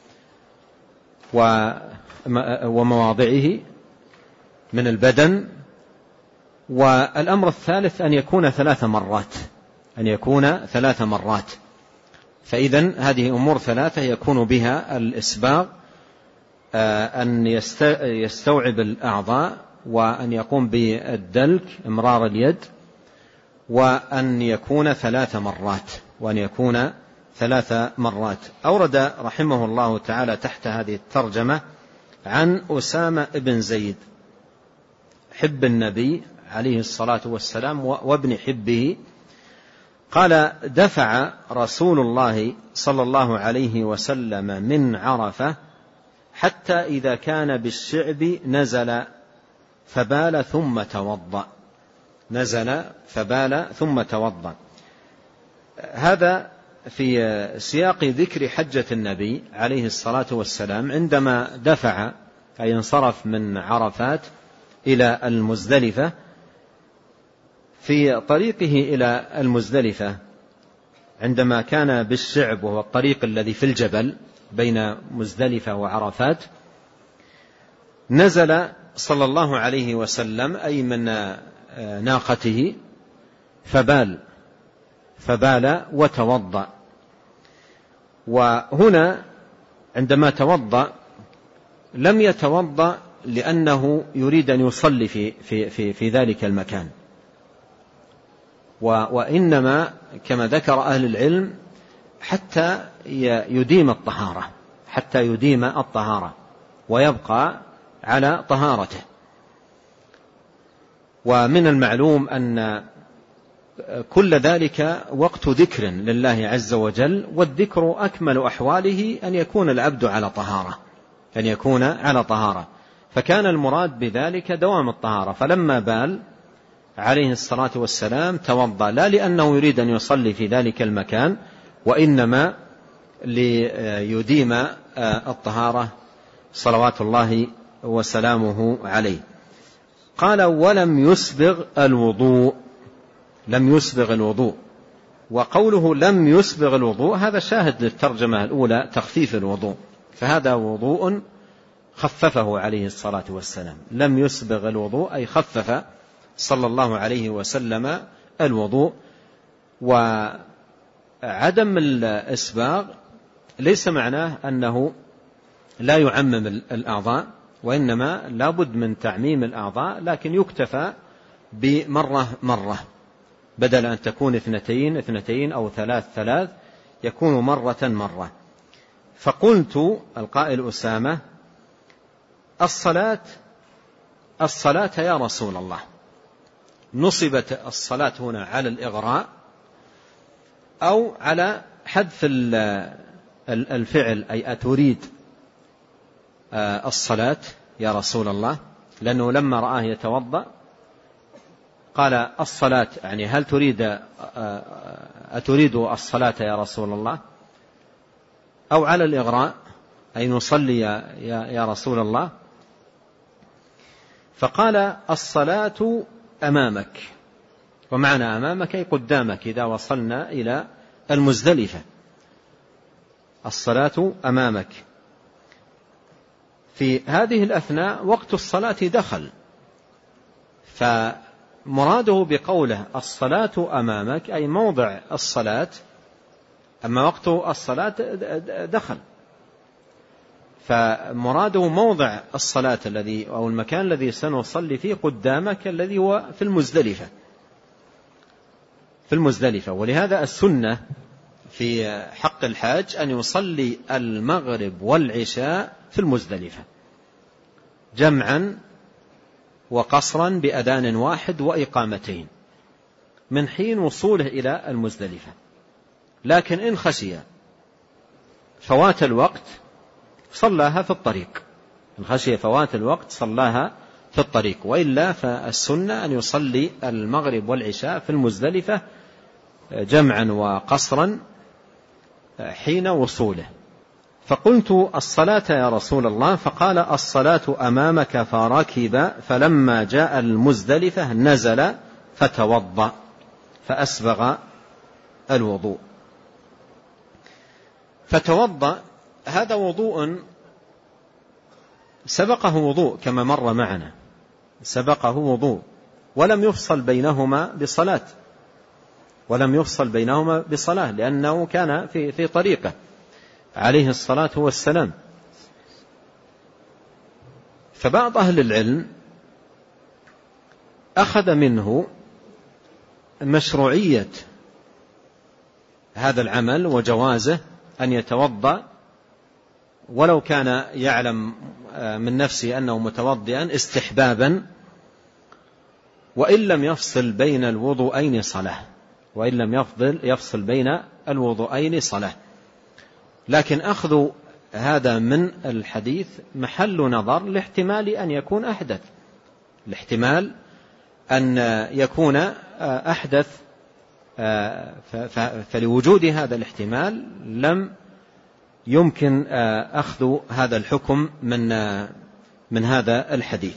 Speaker 2: ومواضعه من البدن. والأمر الثالث أن يكون ثلاث مرات أن يكون ثلاث مرات فإذن هذه أمور ثلاثة يكون بها الإسباغ: أن يستوعب الأعضاء، وأن يقوم بالدلك إمرار اليد، وأن يكون ثلاث مرات وأن يكون ثلاث مرات. أورد رحمه الله تعالى تحت هذه الترجمة عن أسامة بن زيد حب النبي عليه الصلاة والسلام وابن حبه قال: دفع رسول الله صلى الله عليه وسلم من عرفة حتى إذا كان بالشعب نزل فبال ثم توضأ نزل فبال ثم توضأ. هذا في سياق ذكر حجة النبي عليه الصلاة والسلام عندما دفع أي انصرف من عرفات إلى المزدلفة. في طريقه إلى المزدلفة عندما كان بالشعب وهو الطريق الذي في الجبل بين مزدلفة وعرفات، نزل صلى الله عليه وسلم أي من ناقته فبال فبال وتوضأ. وهنا عندما توضأ لم يتوضأ لأنه يريد أن يصلي في, في, في, في ذلك المكان، وإنما كما ذكر أهل العلم حتى يديم الطهارة حتى يديم الطهارة ويبقى على طهارته. ومن المعلوم أن كل ذلك وقت ذكر لله عز وجل، والذكر أكمل أحواله أن يكون العبد على طهارة، أن يكون على طهارة. فكان المراد بذلك دوام الطهارة. فلما بال عليه الصلاة والسلام توضأ، لا لأنه يريد أن يصلي في ذلك المكان، وإنما ليديم الطهارة صلوات الله وسلامه عليه. قال ولم يسبغ الوضوء، لم يسبغ الوضوء. وقوله لم يسبغ الوضوء هذا شاهد للترجمة الأولى تخفيف الوضوء، فهذا وضوء خففه عليه الصلاة والسلام. لم يسبغ الوضوء أي خفف صلى الله عليه وسلم الوضوء. وعدم الإسباغ ليس معناه أنه لا يعمم الأعضاء، وإنما لابد من تعميم الأعضاء، لكن يكتفى بمرة مرة، بدل أن تكون اثنتين اثنتين أو ثلاث ثلاث يكون مرة مرة. فقلت القائل أسامة الصلاة الصلاة يا رسول الله، نصبت الصلاة هنا على الإغراء أو على حذف الفعل، أي أتريد الصلاة يا رسول الله، لأنه لما رآه يتوضأ قال الصلاة، يعني هل تريد أتريد الصلاة يا رسول الله، أو على الإغراء أي نصلي يا رسول الله. فقال الصلاة أمامك، ومعنى أمامك أي قدامك إذا وصلنا إلى المزدلفة، الصلاة أمامك. في هذه الأثناء وقت الصلاة دخل، فمراده بقوله الصلاة أمامك أي موضع الصلاة، أما وقت الصلاة دخل، فمراده موضع الصلاة الذي أو المكان الذي سنصلي فيه قدامك الذي هو في المزدلفة في المزدلفة. ولهذا السنة في حق الحاج أن يصلي المغرب والعشاء في المزدلفة جمعا وقصرا بأذان واحد وإقامتين من حين وصوله إلى المزدلفة. لكن إن خشي فوات الوقت صلاها في الطريق، إن خشي فوات الوقت صلاها في الطريق، وإلا فالسنة أن يصلي المغرب والعشاء في المزدلفة جمعا وقصرا حين وصوله. فقلت الصلاة يا رسول الله، فقال الصلاة أمامك، فركب، فلما جاء المزدلفة نزل فتوضأ فأسبغ الوضوء. فتوضأ هذا وضوء سبقه وضوء كما مر معنا، سبقه وضوء ولم يفصل بينهما بصلاة، ولم يفصل بينهما بصلاة لأنه كان في في طريقه عليه الصلاة والسلام. فبعض أهل العلم أخذ منه مشروعية هذا العمل وجوازه أن يتوضأ ولو كان يعلم من نفسه أنه متوضئا استحبابا، وإن لم يفصل بين الوضوءين صلاة، وإن لم يفضل يفصل بين الوضوءين صلاة. لكن أخذ هذا من الحديث محل نظر لاحتمال أن يكون أحدث، الاحتمال أن يكون أحدث، فلوجود هذا الاحتمال لم يمكن أخذ هذا الحكم من من هذا الحديث.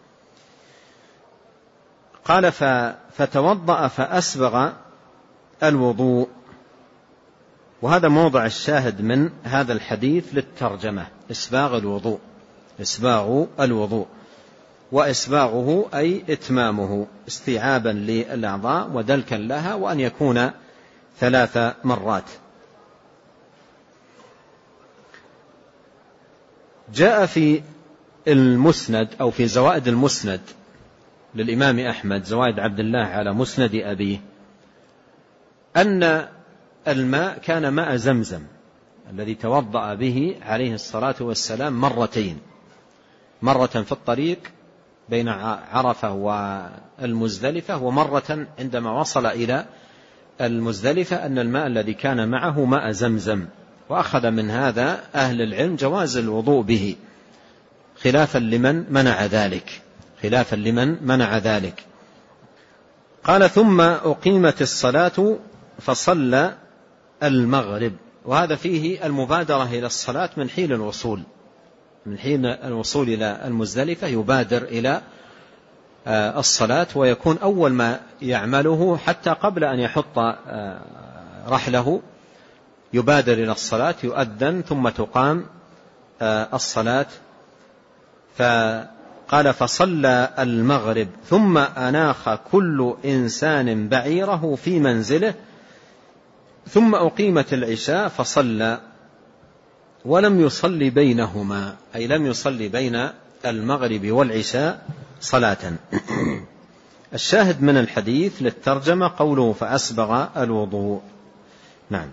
Speaker 2: قال فتوضأ فأسبغ الوضوء، وهذا موضع الشاهد من هذا الحديث للترجمة، إسباغ الوضوء، إسباغ الوضوء، وإسباغه أي إتمامه استيعابا للأعضاء ودلكا لها، وأن يكون ثلاث مرات. جاء في المسند أو في زوائد المسند للإمام أحمد، زوائد عبد الله على مسند أبيه، أن الماء كان ماء زمزم الذي توضأ به عليه الصلاة والسلام مرتين، مرة في الطريق بين عرفة والمزدلفة، ومرة عندما وصل إلى المزدلفة أن الماء الذي كان معه ماء زمزم. وأخذ من هذا أهل العلم جواز الوضوء به، خلافا لمن منع ذلك خلافا لمن منع ذلك. قال: ثم أقيمت الصلاة فصلى المغرب. وهذا فيه المبادرة إلى الصلاة من حين الوصول من حين الوصول إلى المزدلفة، يبادر إلى الصلاة، ويكون أول ما يعمله حتى قبل أن يحط رحله يبادر إلى الصلاة، يؤذن ثم تقام الصلاة. فقال: فصلى المغرب ثم أناخ كل إنسان بعيره في منزله ثم أقيمت العشاء فصلى ولم يصلي بينهما، أي لم يصلي بين المغرب والعشاء صلاة. الشاهد من الحديث للترجمة قوله: فأسبغ الوضوء. نعم.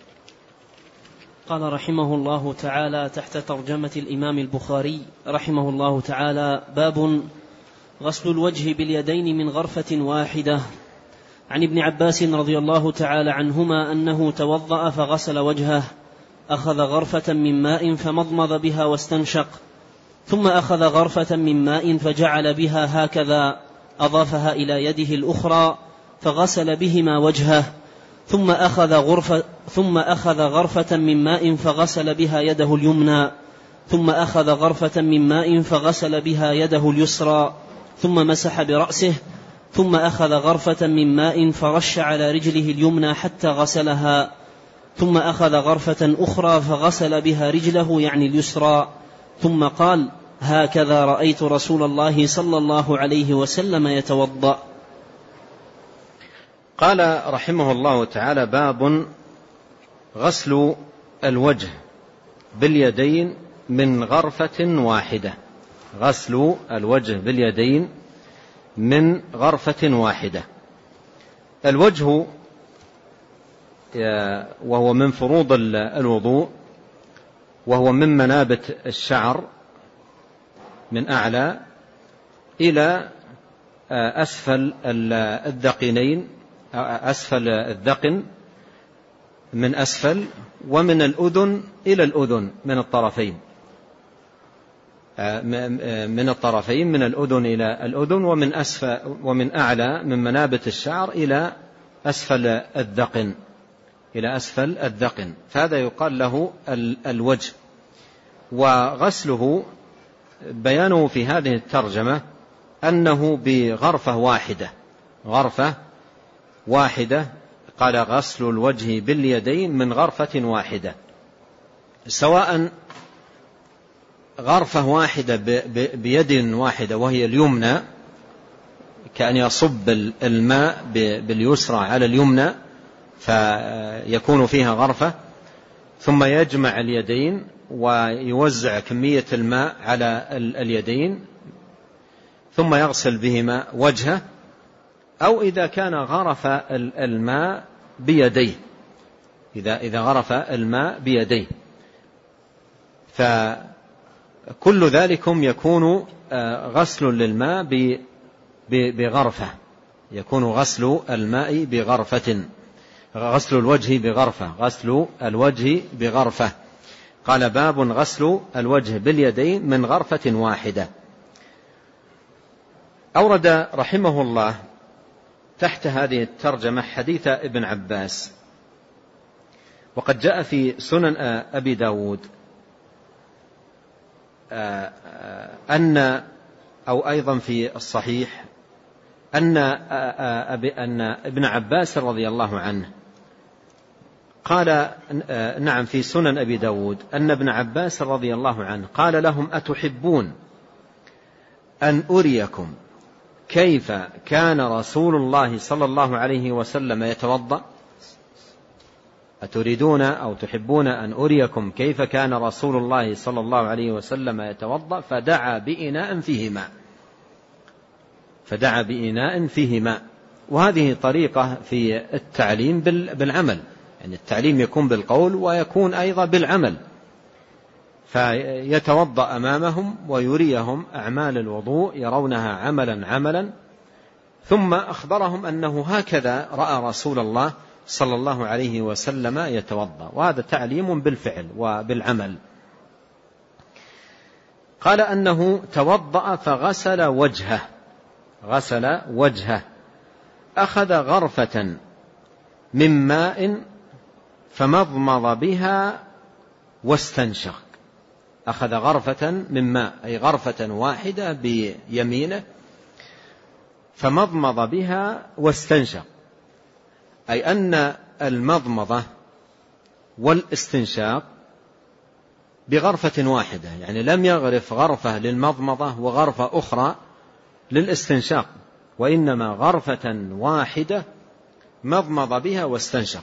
Speaker 1: قال رحمه الله تعالى تحت ترجمة الإمام البخاري رحمه الله تعالى: باب غسل الوجه باليدين من غرفة واحدة. عن ابن عباس رضي الله تعالى عنهما أنه توضأ فغسل وجهه، أخذ غرفة من ماء فمضمض بها واستنشق، ثم أخذ غرفة من ماء فجعل بها هكذا، أضافها إلى يده الأخرى فغسل بهما وجهه، ثم أخذ غرفة ثم أخذ غرفة من ماء فغسل بها يده اليمنى، ثم أخذ غرفة من ماء فغسل بها يده اليسرى، ثم مسح برأسه، ثم أخذ غرفة من ماء فرش على رجله اليمنى حتى غسلها، ثم أخذ غرفة أخرى فغسل بها رجله يعني اليسرى، ثم قال: هكذا رأيت رسول الله صلى الله عليه وسلم يتوضأ.
Speaker 2: قال رحمه الله تعالى: باب غسل الوجه باليدين من غرفة واحدة. غسل الوجه باليدين من غرفة واحدة. الوجه وهو من فروض الوضوء، وهو من منابت الشعر من أعلى إلى أسفل الذقنين، أسفل الذقن من أسفل، ومن الأذن إلى الأذن من الطرفين من الطرفين من الأذن إلى الأذن، ومن أسفل ومن أعلى من منابت الشعر إلى أسفل الذقن إلى أسفل الذقن فهذا يقال له الوجه. وغسله بيانه في هذه الترجمة أنه بغرفة واحدة غرفة واحدة قال: غسل الوجه باليدين من غرفة واحدة، سواء غرفة واحدة بيد واحدة وهي اليمنى، كأن يصب الماء باليسرى على اليمنى فيكون فيها غرفة، ثم يجمع اليدين ويوزع كمية الماء على اليدين ثم يغسل بهما وجهه، أو إذا كان غرف الماء بيديه إذا إذا غرف الماء بيديه فكل ذلكم يكون غسل للماء بغرفة يكون غسل الماء بغرفة غسل الوجه بغرفة غسل الوجه بغرفة قال: باب غسل الوجه باليدين من غرفة واحدة. أورد رحمه الله تحت هذه الترجمة حديث ابن عباس، وقد جاء في سنن أبي داود أن أو أيضا في الصحيح أن أن ابن عباس رضي الله عنه قال نعم في سنن أبي داود أن ابن عباس رضي الله عنه قال لهم: أتحبون أن أريكم كيف كان رسول الله صلى الله عليه وسلم يتوضأ؟ أتريدون أو تحبون أن أريكم كيف كان رسول الله صلى الله عليه وسلم يتوضأ؟ فدعا بإناء فيه ماء فدعا بإناء فيه ماء وهذه طريقة في التعليم بالعمل، يعني التعليم يكون بالقول ويكون أيضا بالعمل، فيتوضأ أمامهم ويريهم أعمال الوضوء يرونها عملا عملا، ثم أخبرهم أنه هكذا رأى رسول الله صلى الله عليه وسلم يتوضأ، وهذا تعليم بالفعل وبالعمل. قال أنه توضأ فغسل وجهه، غسل وجهه، أخذ غرفة من ماء فمضمض بها واستنشق. أخذ غرفة من ماء أي غرفة واحدة بيمينه فمضمض بها واستنشق، أي أن المضمضة والاستنشاق بغرفة واحدة، يعني لم يغرف غرفة للمضمضة وغرفة أخرى للاستنشاق، وإنما غرفة واحدة مضمض بها واستنشق.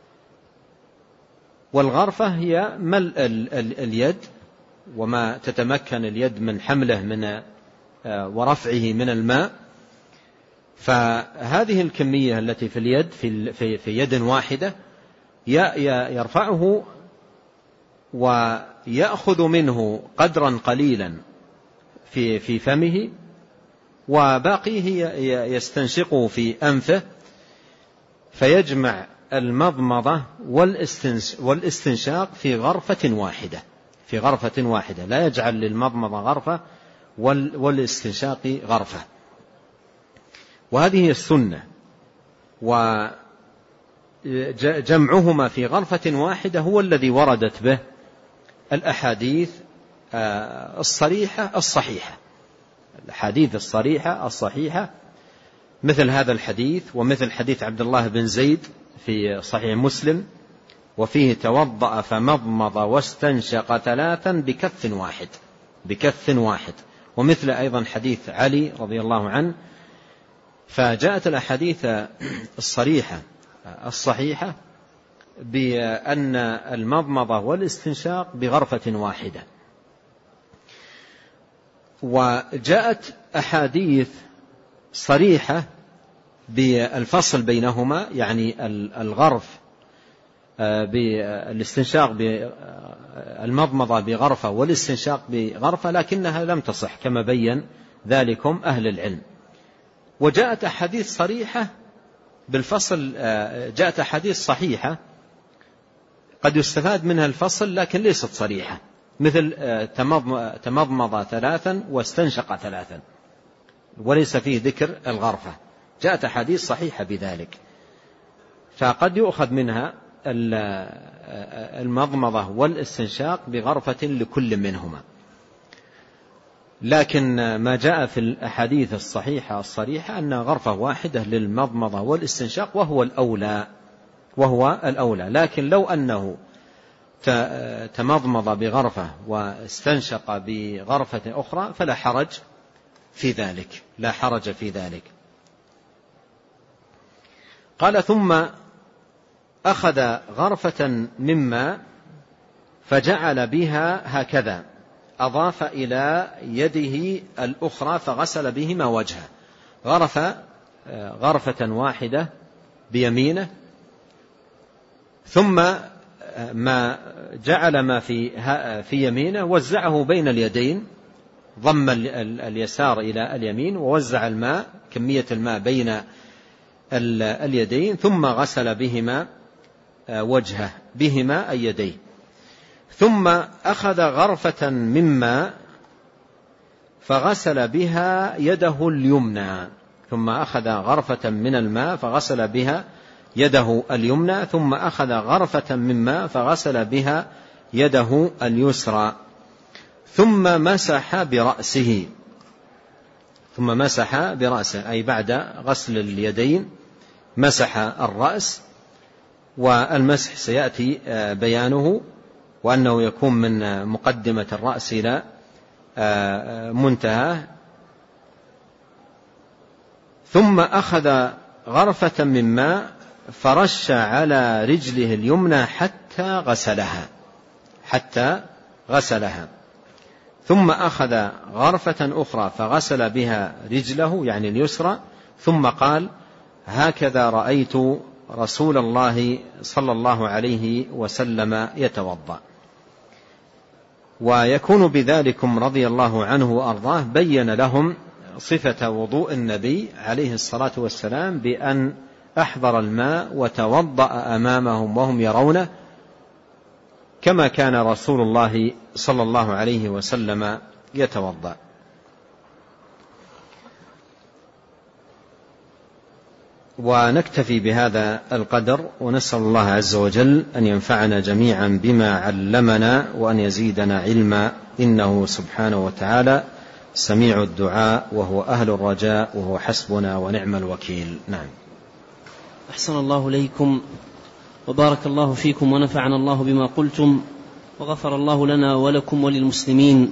Speaker 2: والغرفة هي ملء اليد وما تتمكن اليد من حمله من ورفعه من الماء، فهذه الكمية التي في اليد في في يد واحدة يرفعه ويأخذ منه قدرا قليلا في في فمه، وباقيه يستنشقه في أنفه، فيجمع المضمضة والاستنشاق في غرفة واحدة في غرفة واحدة لا يجعل للمضمضة غرفة والاستنشاق غرفة. وهذه السنة، وجمعهما في غرفة واحدة هو الذي وردت به الأحاديث الصريحة الصحيحة الأحاديث الصريحة الصحيحة مثل هذا الحديث، ومثل حديث عبد الله بن زيد في صحيح مسلم وفيه توضأ فمضمض واستنشق ثلاثا بكف واحد بكف واحد ومثل أيضا حديث علي رضي الله عنه. فجاءت الأحاديث الصريحة الصحيحة بأن المضمضة والاستنشاق بغرفة واحدة، وجاءت أحاديث صريحة بالفصل بينهما، يعني الغرف بالاستنشاق بالمضمضة بغرفة والاستنشاق بغرفة، لكنها لم تصح كما بين ذلكم أهل العلم. وجاءت أحاديث صريحة بالفصل، جاءت أحاديث صحيحة قد يستفاد منها الفصل لكن ليست صريحة، مثل تمضمض ثلاثا واستنشق ثلاثا وليس فيه ذكر الغرفة. جاءت أحاديث صحيحة بذلك، فقد يؤخذ منها المضمضة والاستنشاق بغرفة لكل منهما. لكن ما جاء في الأحاديث الصحيحة الصريحة أن غرفة واحدة للمضمضة والاستنشاق وهو الأولى وهو الأولى لكن لو أنه تمضمض بغرفة واستنشق بغرفة أخرى فلا حرج في ذلك لا حرج في ذلك. قال ثم أخذ غرفة مما فجعل بها هكذا، أضاف إلى يده الأخرى فغسل بهما وجهه. غرف غرفة واحدة بيمينه، ثم ما جعل ما في في يمينه وزعه بين اليدين، ضم اليسار إلى اليمين ووزع الماء كمية الماء بين اليدين، ثم غسل بهما وجهه بهما أي يديه. ثم أخذ غرفة مما فغسل بها يده اليمنى ثم أخذ غرفة من الماء فغسل بها يده اليمنى ثم أخذ غرفة من ماء فغسل بها يده اليسرى، ثم مسح برأسه ثم مسح برأسه أي بعد غسل اليدين مسح الرأس. والمسح سيأتي بيانه، وأنه يكون من مقدمة الرأس إلى منتهى. ثم أخذ غرفة من ماء فرش على رجله اليمنى حتى غسلها حتى غسلها ثم أخذ غرفة أخرى فغسل بها رجله يعني اليسرى، ثم قال: هكذا رأيت رسول الله صلى الله عليه وسلم يتوضأ. ويكون بذلكم رضي الله عنه وأرضاه بين لهم صفة وضوء النبي عليه الصلاة والسلام بأن أحضر الماء وتوضأ أمامهم وهم يرونه، كما كان رسول الله صلى الله عليه وسلم يتوضأ. ونكتفي بهذا القدر، ونسأل الله عز وجل أن ينفعنا جميعا بما علمنا وأن يزيدنا علما، إنه سبحانه وتعالى سميع الدعاء وهو أهل الرجاء وهو حسبنا ونعم الوكيل. نعم.
Speaker 1: أحسن الله إليكم وبارك الله فيكم ونفعنا الله بما قلتم وغفر الله لنا ولكم وللمسلمين.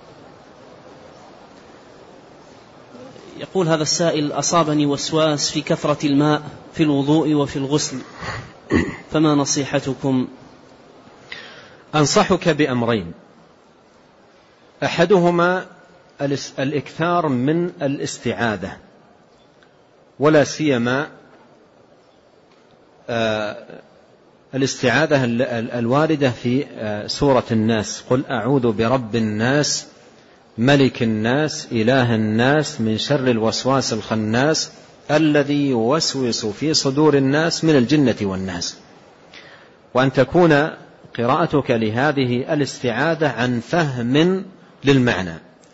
Speaker 1: يقول هذا السائل: أصابني وسواس في كثرة الماء في الوضوء وفي الغسل، فما نصيحتكم؟
Speaker 2: أنصحك بأمرين: أحدهما الإكثار من الاستعاذة، ولا سيما الاستعاذة الواردة في سورة الناس: قل أعوذ برب الناس ملك الناس إله الناس من شر الوسواس الخناس الذي يوسوس في صدور الناس من الجنة والناس. وأن تكون قراءتك لهذه الاستعاذة عن فهم للمعنى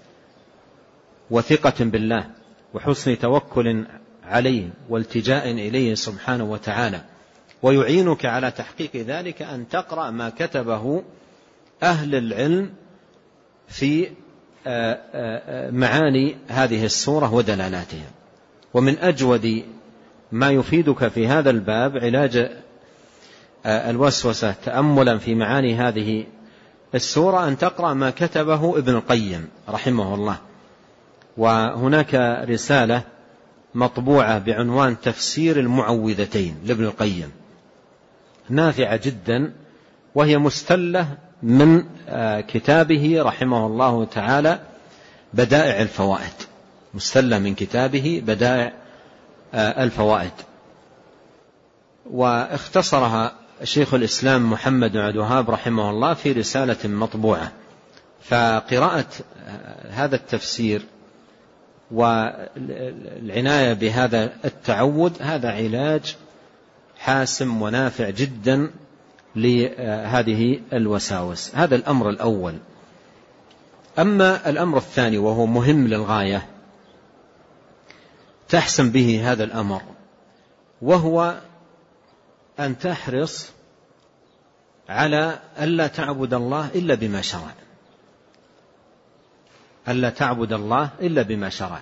Speaker 2: وثقة بالله وحسن توكل عليه والتجاء إليه سبحانه وتعالى. ويعينك على تحقيق ذلك أن تقرأ ما كتبه أهل العلم في معاني هذه السورة ودلالاتها. ومن أجود ما يفيدك في هذا الباب علاج الوسوسة تأملا في معاني هذه السورة أن تقرأ ما كتبه ابن القيم رحمه الله. وهناك رسالة مطبوعة بعنوان تفسير المعوذتين لابن القيم، نافعة جدا، وهي مستلة من كتابه رحمه الله تعالى بدائع الفوائد، مستلة من كتابه بدائع الفوائد، واختصرها شيخ الإسلام محمد بن عبد الوهاب رحمه الله في رسالة مطبوعة. فقراءة هذا التفسير والعناية بهذا التعود هذا علاج حاسم ونافع جدا لهذه الوساوس. هذا الأمر الأول. أما الأمر الثاني وهو مهم للغاية تحسن به هذا الأمر، وهو أن تحرص على ألا تعبد الله إلا بما شرع، ألا تعبد الله إلا بما شرع.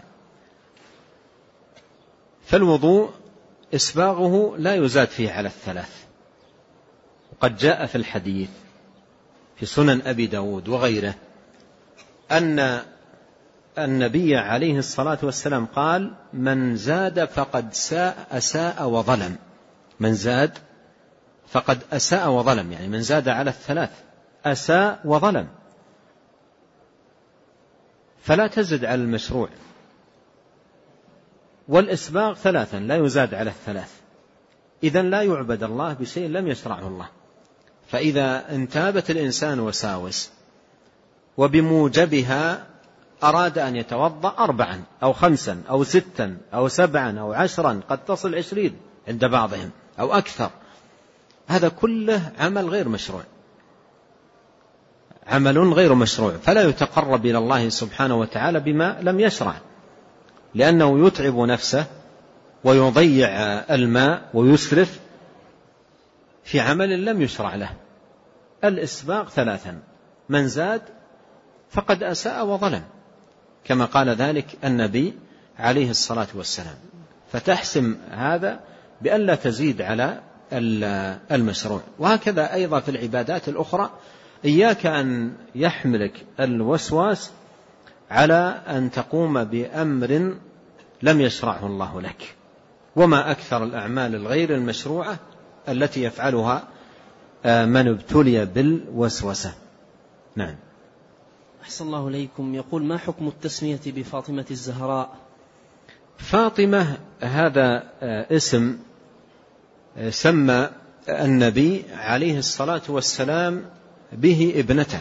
Speaker 2: فالوضوء إسباغه لا يزاد فيه على الثلاث، وقد جاء في الحديث في سنن أبي داود وغيره أن النبي عليه الصلاة والسلام قال: من زاد فقد ساء أساء وظلم. من زاد فقد أساء وظلم، يعني من زاد على الثلاث أساء وظلم. فلا تزد على المشروع. والإسباغ ثلاثا لا يزاد على الثلاث، إذن لا يعبد الله بشيء لم يشرعه الله. فإذا انتابت الإنسان وساوس وبموجبها أراد أن يتوضأ أربعا أو خمسا أو ستا أو سبعا أو عشرا، قد تصل عشرين عند بعضهم أو أكثر، هذا كله عمل غير مشروع، عمل غير مشروع، فلا يتقرب إلى الله سبحانه وتعالى بما لم يشرع، لأنه يتعب نفسه ويضيع الماء ويسرف في عمل لم يشرع له. الإسباغ ثلاثا: من زاد فقد أساء وظلم، كما قال ذلك النبي عليه الصلاة والسلام. فتحسم هذا بأن لا تزيد على المشروع. وهكذا أيضا في العبادات الأخرى، إياك أن يحملك الوسواس على أن تقوم بأمر لم يشرعه الله لك. وما أكثر الأعمال الغير المشروعة التي يفعلها من ابتلي بالوسوسة. نعم.
Speaker 1: أحسن الله إليكم. يقول: ما حكم التسمية بفاطمة الزهراء؟
Speaker 2: فاطمة هذا اسم سمى النبي عليه الصلاة والسلام به ابنته،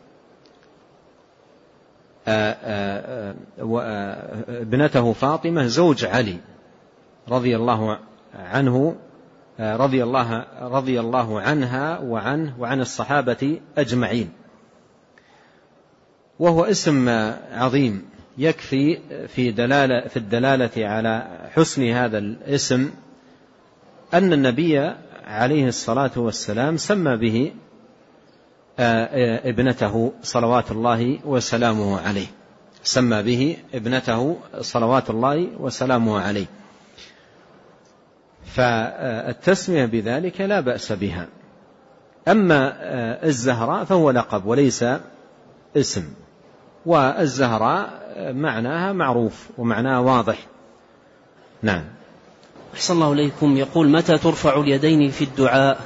Speaker 2: ابنته فاطمة زوج علي رضي الله عنه رضي الله رضي الله عنها وعنه وعن الصحابة أجمعين. وهو اسم عظيم يكفي في دلالة في الدلالة على حسن هذا الاسم أن النبي عليه الصلاة والسلام سمى به ابنته صلوات الله وسلامه عليه، سمى به ابنته صلوات الله وسلامه عليه، فالتسمية بذلك لا بأس بها. أما الزهراء فهو لقب وليس اسم، والزهراء معناها معروف ومعناها واضح. نعم.
Speaker 1: أحسن الله إليكم. يقول: متى ترفع اليدين في الدعاء؟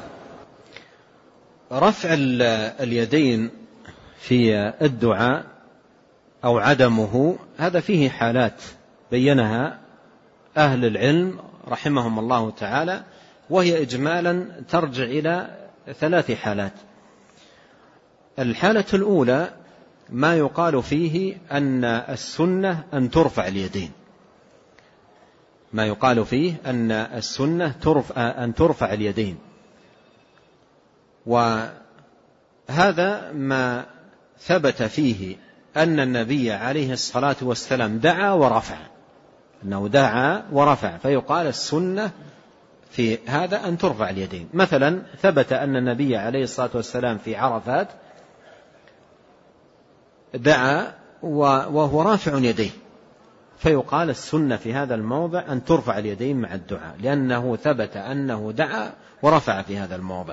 Speaker 2: رفع اليدين في الدعاء أو عدمه هذا فيه حالات بينها أهل العلم رحمهم الله تعالى، وهي إجمالا ترجع إلى ثلاث حالات. الحالة الأولى ما يقال فيه أن السنة أن ترفع اليدين، ما يقال فيه أن السنة ترفع أن ترفع اليدين، وهذا ما ثبت فيه أن النبي عليه الصلاة والسلام دعا ورفع، أنه دعا ورفع، فيقال السنة في هذا أن ترفع اليدين. مثلا ثبت أن النبي عليه الصلاة والسلام في عرفات دعا وهو رافع يديه، فيقال السنة في هذا الموضع أن ترفع اليدين مع الدعاء، لأنه ثبت أنه دعا ورفع في هذا الموضع.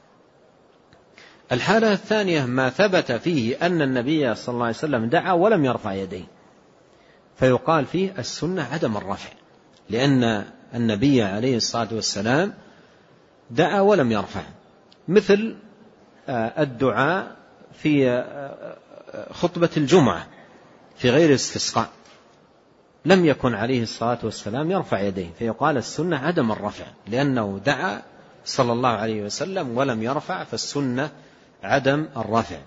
Speaker 2: الحالة الثانية ما ثبت فيه أن النبي صلى الله عليه وسلم دعا ولم يرفع يديه، فيقال فيه السنة عدم الرفع، لأن النبي عليه الصلاة والسلام دعا ولم يرفع، مثل الدعاء في خطبة الجمعة في غير استسقاء لم يكن عليه الصلاة والسلام يرفع يديه، فيقال السنة عدم الرفع، لأنه دعا صلى الله عليه وسلم ولم يرفع، فالسنة عدم الرفع.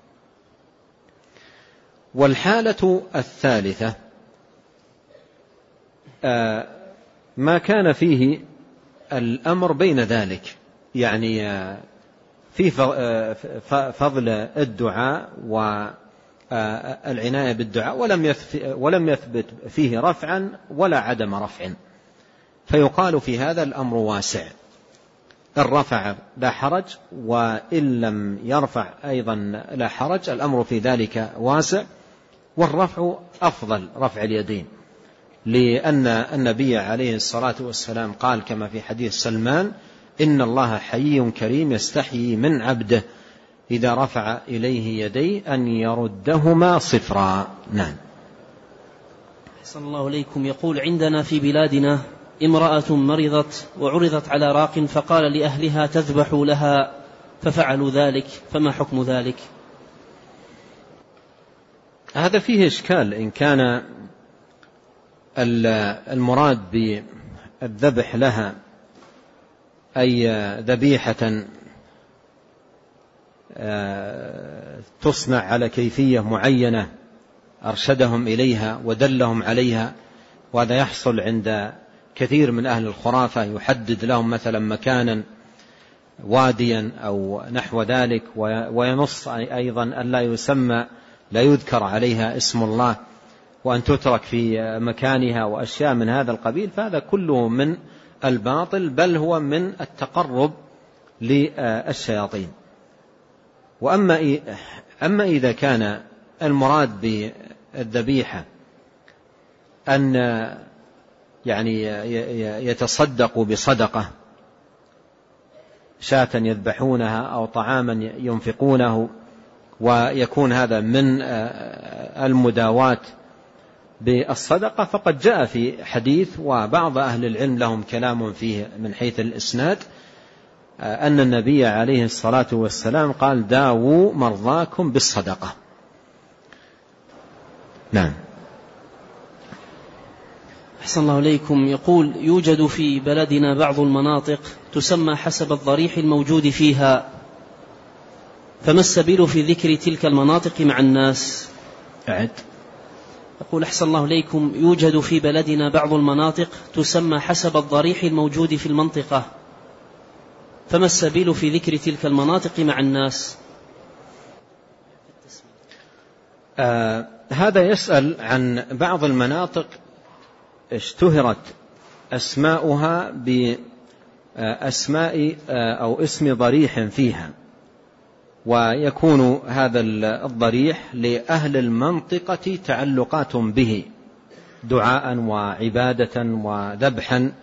Speaker 2: والحالة الثالثة ما كان فيه الأمر بين ذلك، يعني في فضل الدعاء والعناية بالدعاء ولم يثبت فيه رفعا ولا عدم رفع، فيقال في هذا الأمر واسع، إن رفع لا حرج وإن لم يرفع أيضا لا حرج، الأمر في ذلك واسع، والرفع أفضل، رفع اليدين، لأن النبي عليه الصلاة والسلام قال كما في حديث سلمان: إن الله حيي كريم يستحيي من عبده إذا رفع إليه يديه أن يردهما صفرا. نعم.
Speaker 1: صلى الله عليكم. يقول: عندنا في بلادنا امرأة مرضت وعرضت على راق فقال لأهلها تذبحوا لها، ففعلوا ذلك، فما حكم ذلك؟
Speaker 2: هذا فيه إشكال، إن كان المراد بالذبح لها أي ذبيحة تصنع على كيفية معينة أرشدهم إليها ودلهم عليها، وهذا يحصل عند كثير من أهل الخرافة، يحدد لهم مثلا مكانا واديا أو نحو ذلك، وينص أيضا أن لا يسمى لا يذكر عليها اسم الله، وأن تترك في مكانها وأشياء من هذا القبيل، فهذا كله من الباطل، بل هو من التقرب للشياطين. وأما أما إذا كان المراد بالذبيحة أن يعني يتصدقوا بصدقة، شاة يذبحونها أو طعاما ينفقونه، ويكون هذا من المداواة بالصدقة، فقد جاء في حديث وبعض أهل العلم لهم كلام فيه من حيث الإسناد أن النبي عليه الصلاة والسلام قال: داووا مرضاكم بالصدقة. نعم.
Speaker 1: أحسن الله إليكم. يقول يوجد في بلدنا بعض المناطق تسمى حسب الضريح الموجود فيها، فما السبيل في ذكر تلك المناطق مع الناس؟
Speaker 2: أعد.
Speaker 1: يقول أحسن الله إليكم يوجد في بلدنا بعض المناطق تسمى حسب الضريح الموجود في المنطقة، فما السبيل في ذكر تلك المناطق مع الناس؟
Speaker 2: آه هذا يسأل عن بعض المناطق اشتهرت أسماؤها بأسماء أو اسم ضريح فيها، ويكون هذا الضريح لأهل المنطقة تعلقات به دعاء وعبادة وذبحا.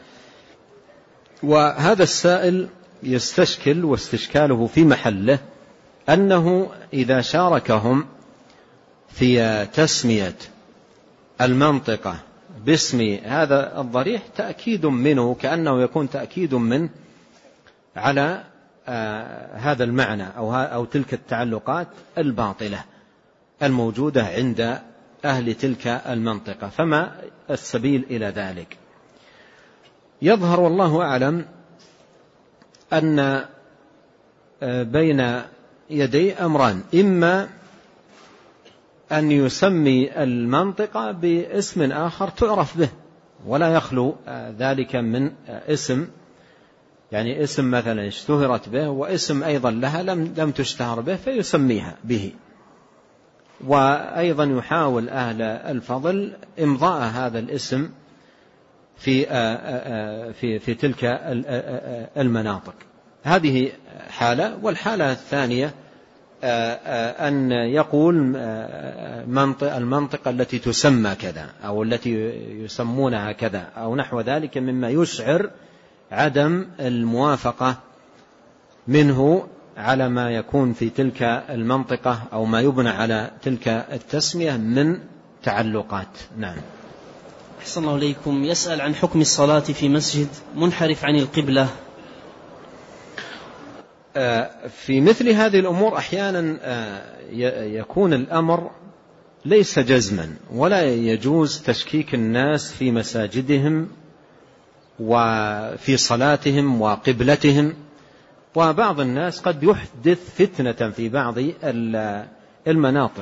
Speaker 2: وهذا السائل يستشكل واستشكاله في محله أنه إذا شاركهم في تسمية المنطقة باسم هذا الضريح تأكيد منه، كأنه يكون تأكيد منه على آه هذا المعنى أو, أو تلك التعلقات الباطلة الموجودة عند أهل تلك المنطقة، فما السبيل إلى ذلك؟ يظهر والله أعلم أن آه بين يدي أمران: إما أن يسمي المنطقة باسم آخر تعرف به ولا يخلو ذلك من اسم، يعني اسم مثلا اشتهرت به واسم أيضا لها لم لم تشتهر به فيسميها به. وأيضا يحاول أهل الفضل إمضاء هذا الاسم في في في تلك المناطق. هذه حالة. والحالة الثانية أن يقول المنطقة التي تسمى كذا أو التي يسمونها كذا أو نحو ذلك مما يشعر عدم الموافقة منه على ما يكون في تلك المنطقة أو ما يبنى على تلك التسمية من تعلقات. نعم.
Speaker 1: أحسن الله إليكم. يسأل عن حكم الصلاة في مسجد منحرف عن القبلة.
Speaker 2: في مثل هذه الأمور أحيانا يكون الأمر ليس جزما، ولا يجوز تشكيك الناس في مساجدهم وفي صلاتهم وقبلتهم. وبعض الناس قد يحدث فتنة في بعض المناطق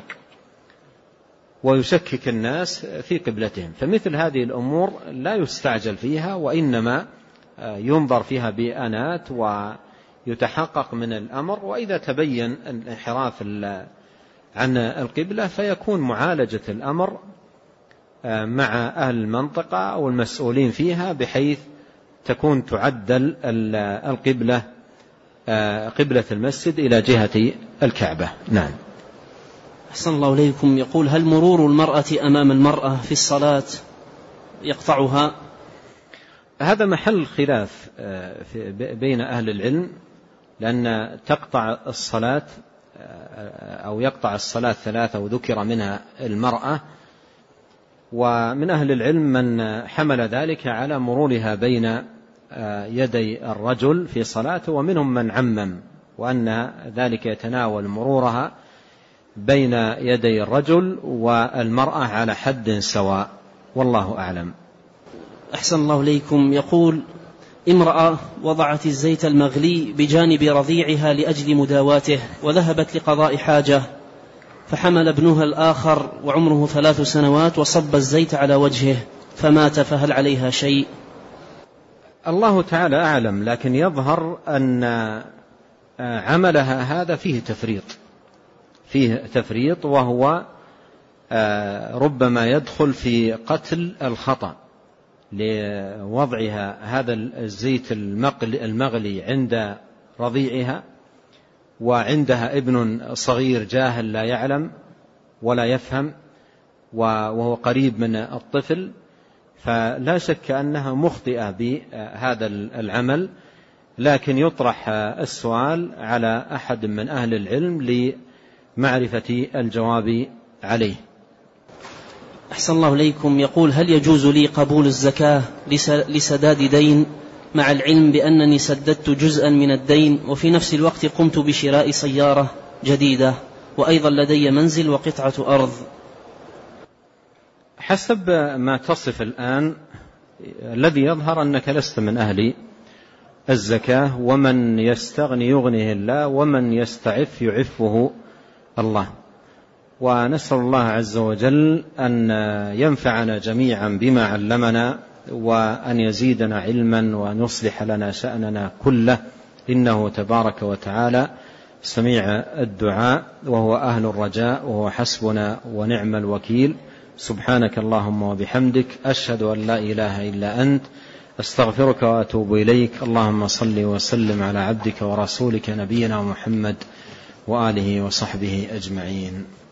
Speaker 2: ويشكك الناس في قبلتهم، فمثل هذه الأمور لا يستعجل فيها، وإنما ينظر فيها بأنات ويتحقق من الأمر. وإذا تبين الانحراف عن القبلة فيكون معالجة الأمر مع أهل المنطقة أو المسؤولين فيها بحيث تكون تعدل القبلة قبلة المسجد إلى جهة الكعبة. نعم.
Speaker 1: أحسن الله إليكم. يقول هل مرور المرأة أمام المرأة في الصلاة يقطعها؟
Speaker 2: هذا محل خلاف بين أهل العلم، لأن تقطع الصلاة أو يقطع الصلاة ثلاثة وذكر منها المرأة، ومن أهل العلم من حمل ذلك على مرورها بين يدي الرجل في صلاته، ومنهم من عمم وأن ذلك يتناول مرورها بين يدي الرجل والمرأة على حد سواء، والله أعلم.
Speaker 1: أحسن الله إليكم. يقول امرأة وضعت الزيت المغلي بجانب رضيعها لأجل مداواته، وذهبت لقضاء حاجة، فحمل ابنها الآخر وعمره ثلاث سنوات وصب الزيت على وجهه فمات، فهل عليها شيء؟
Speaker 2: الله تعالى أعلم، لكن يظهر أن عملها هذا فيه تفريط فيه تفريط وهو ربما يدخل في قتل الخطأ لوضعها هذا الزيت المغلي عند رضيعها، وعندها ابن صغير جاهل لا يعلم ولا يفهم وهو قريب من الطفل، فلا شك أنها مخطئة بهذا العمل. لكن يطرح السؤال على أحد من أهل العلم لمعرفة الجواب عليه.
Speaker 1: أحسن الله إليكم. يقول هل يجوز لي قبول الزكاة لسداد دين مع العلم بأنني سددت جزءا من الدين، وفي نفس الوقت قمت بشراء سيارة جديدة، وأيضا لدي منزل وقطعة أرض؟
Speaker 2: حسب ما تصف الآن الذي يظهر أنك لست من أهل الزكاة، ومن يستغني يغنيه الله، ومن يستعف يعفه الله. ونسأل الله عز وجل أن ينفعنا جميعا بما علمنا، وأن يزيدنا علما، وأن يصلح لنا شأننا كله، إنه تبارك وتعالى سميع الدعاء، وهو أهل الرجاء، وهو حسبنا ونعم الوكيل. سبحانك اللهم وبحمدك، أشهد أن لا إله إلا أنت، أستغفرك وأتوب إليك. اللهم صل وسلم على عبدك ورسولك نبينا محمد وآله وصحبه أجمعين.